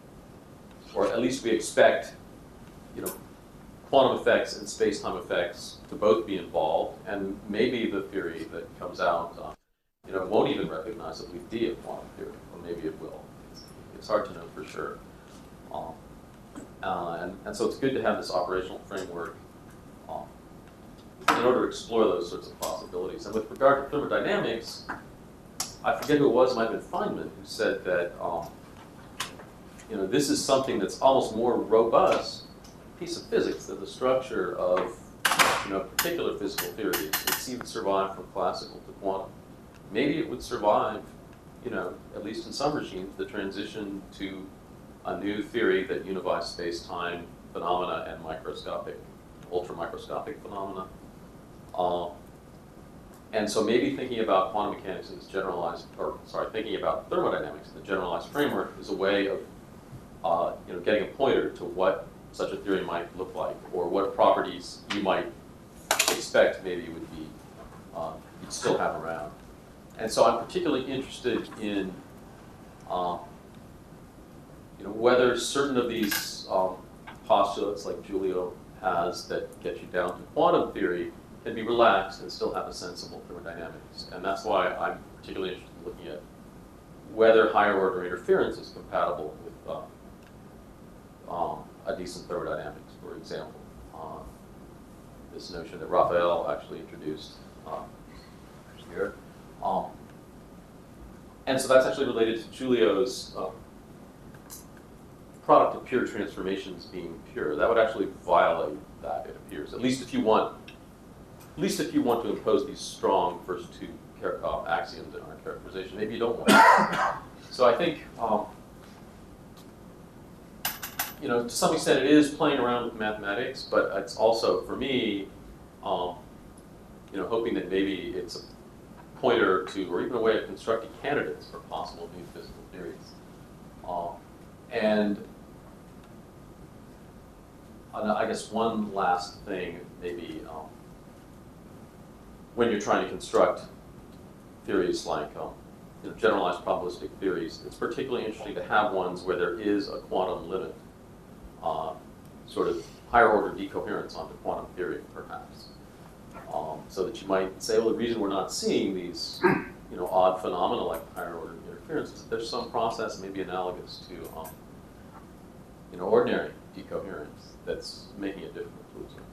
or at least we expect, you know, quantum effects and space-time effects to both be involved, and maybe the theory that comes out, uh, you know, won't even recognize a leap D of quantum theory, or maybe it will. It's, it's hard to know for sure. Um, uh, and, and so it's good to have this operational framework um, in order to explore those sorts of possibilities. And with regard to thermodynamics, I forget who it was, it might have been Feynman, who said that um, you know, this is something that's almost more robust piece of physics than the structure of, you know, particular physical theories. It's even survived from classical to quantum. Maybe it would survive, you know, at least in some regimes, the transition to a new theory that unifies space-time phenomena and microscopic, ultra-microscopic phenomena. Um, and so maybe thinking about quantum mechanics in this generalized, or sorry, thinking about thermodynamics in the generalized framework is a way of, uh, you know, getting a pointer to what such a theory might look like, or what properties you might expect maybe would be, uh, you'd still have around. And so I'm particularly interested in, uh, you know, whether certain of these um, postulates, like Giulio has, that get you down to quantum theory, can be relaxed and still have a sensible thermodynamics. And that's why I'm particularly interested in looking at whether higher order interference is compatible with uh, um, a decent thermodynamics, for example. Uh, this notion that Raphael actually introduced uh, here. Um, and so that's actually related to Giulio's uh, product of pure transformations being pure. That would actually violate that, it appears. At least if you want, at least if you want to impose these strong first two Kerckhoff axioms in our characterization. Maybe you don't want to. So I think, um, you know, to some extent it is playing around with mathematics, but it's also, for me, um, you know, hoping that maybe it's a pointer to, or even a way of constructing candidates for possible new physical theories. Um, and I guess one last thing, maybe, um, when you're trying to construct theories like um, you know, generalized probabilistic theories, it's particularly interesting to have ones where there is a quantum limit, uh, sort of higher order decoherence onto quantum theory, perhaps. Um, so that you might say, well, the reason we're not seeing these you know, odd phenomena like higher order interference is that there's some process maybe analogous to um, you know, ordinary decoherence that's making it difficult to observe.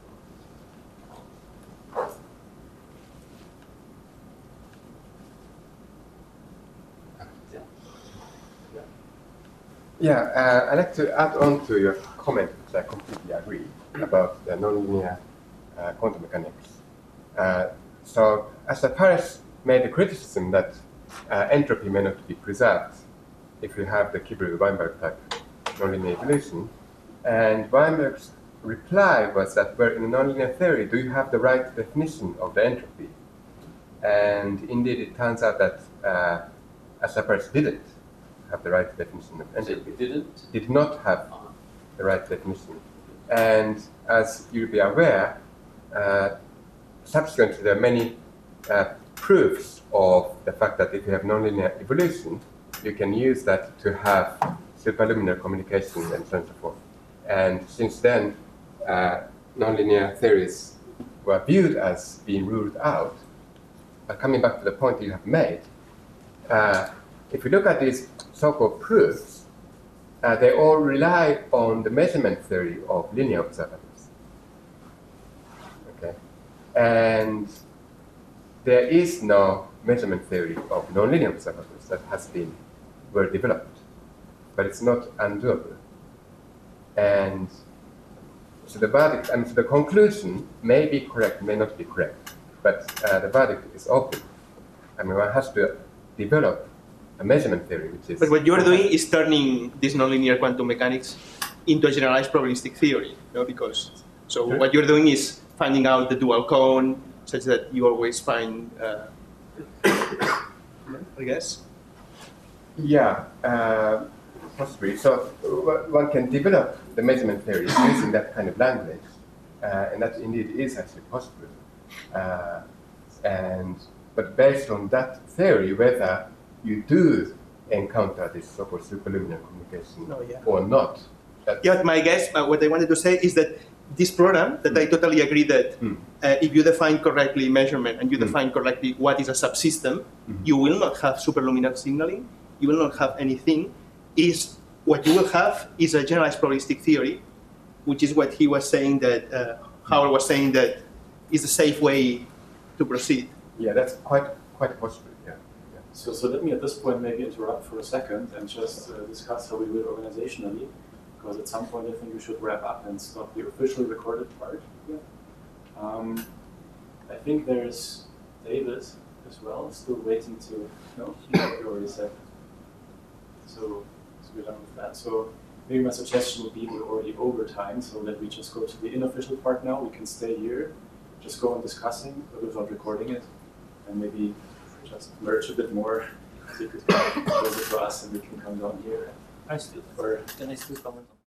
Yeah, uh, I'd like to add on to your comment, which I completely agree, about the nonlinear uh, quantum mechanics. Uh, so, as Paris made the criticism that uh, entropy may not be preserved if you have the Kibble-Weinberg type nonlinear evolution, and Weinberg's reply was that, well, in a nonlinear theory, do you have the right definition of the entropy? And indeed, it turns out that uh, Paris didn't have the right definition of entropy. It didn't? Did not have the right definition. And as you'll be aware, uh, subsequently there are many uh, proofs of the fact that if you have nonlinear evolution, you can use that to have superluminary communications and so on and so forth. And since then, uh, nonlinear theories were viewed as being ruled out. But coming back to the point you have made, uh, if you look at these so-called proofs, uh, they all rely on the measurement theory of linear observables. Okay, and there is no measurement theory of nonlinear observables that has been well developed, but it's not undoable. And so the verdict, I mean, so the conclusion may be correct, may not be correct, but uh, the verdict is open. I mean, one has to develop a measurement theory, which is... But what you're doing is turning this nonlinear quantum mechanics into a generalized probabilistic theory, you know, because... So Sure. what you're doing is finding out the dual cone, such that you always find, uh, I guess? Yeah, uh, possibly. So uh, one can develop the measurement theory using that kind of language, uh, and that indeed is actually possible. Uh, and but based on that theory, whether you do encounter this so-called superluminary communication Oh, yeah. or not. Yeah, my guess, uh, what I wanted to say is that this program, that I totally agree that Mm. uh, if you define correctly measurement and you Mm. define correctly what is a subsystem, Mhm. you will not have superluminal signaling, you will not have anything. Is what you will have is a generalized probabilistic theory, which is what he was saying that, uh, Howard was saying that is the safe way to proceed. Yeah, that's quite quite possible. Yeah. So, so let me at this point maybe interrupt for a second and just uh, discuss how we do it organizationally, because at some point I think we should wrap up and stop the officially recorded part. Yeah. Um, I think there's David as well, still waiting to, no, you already said. So, so we're done with that. So maybe my suggestion would be we're already over time, so that we just go to the unofficial part now. We can stay here, just go on discussing, but without recording it, and maybe just merge a bit more, so you could come closer to us and we can come down here. I still, Or, can I still comment on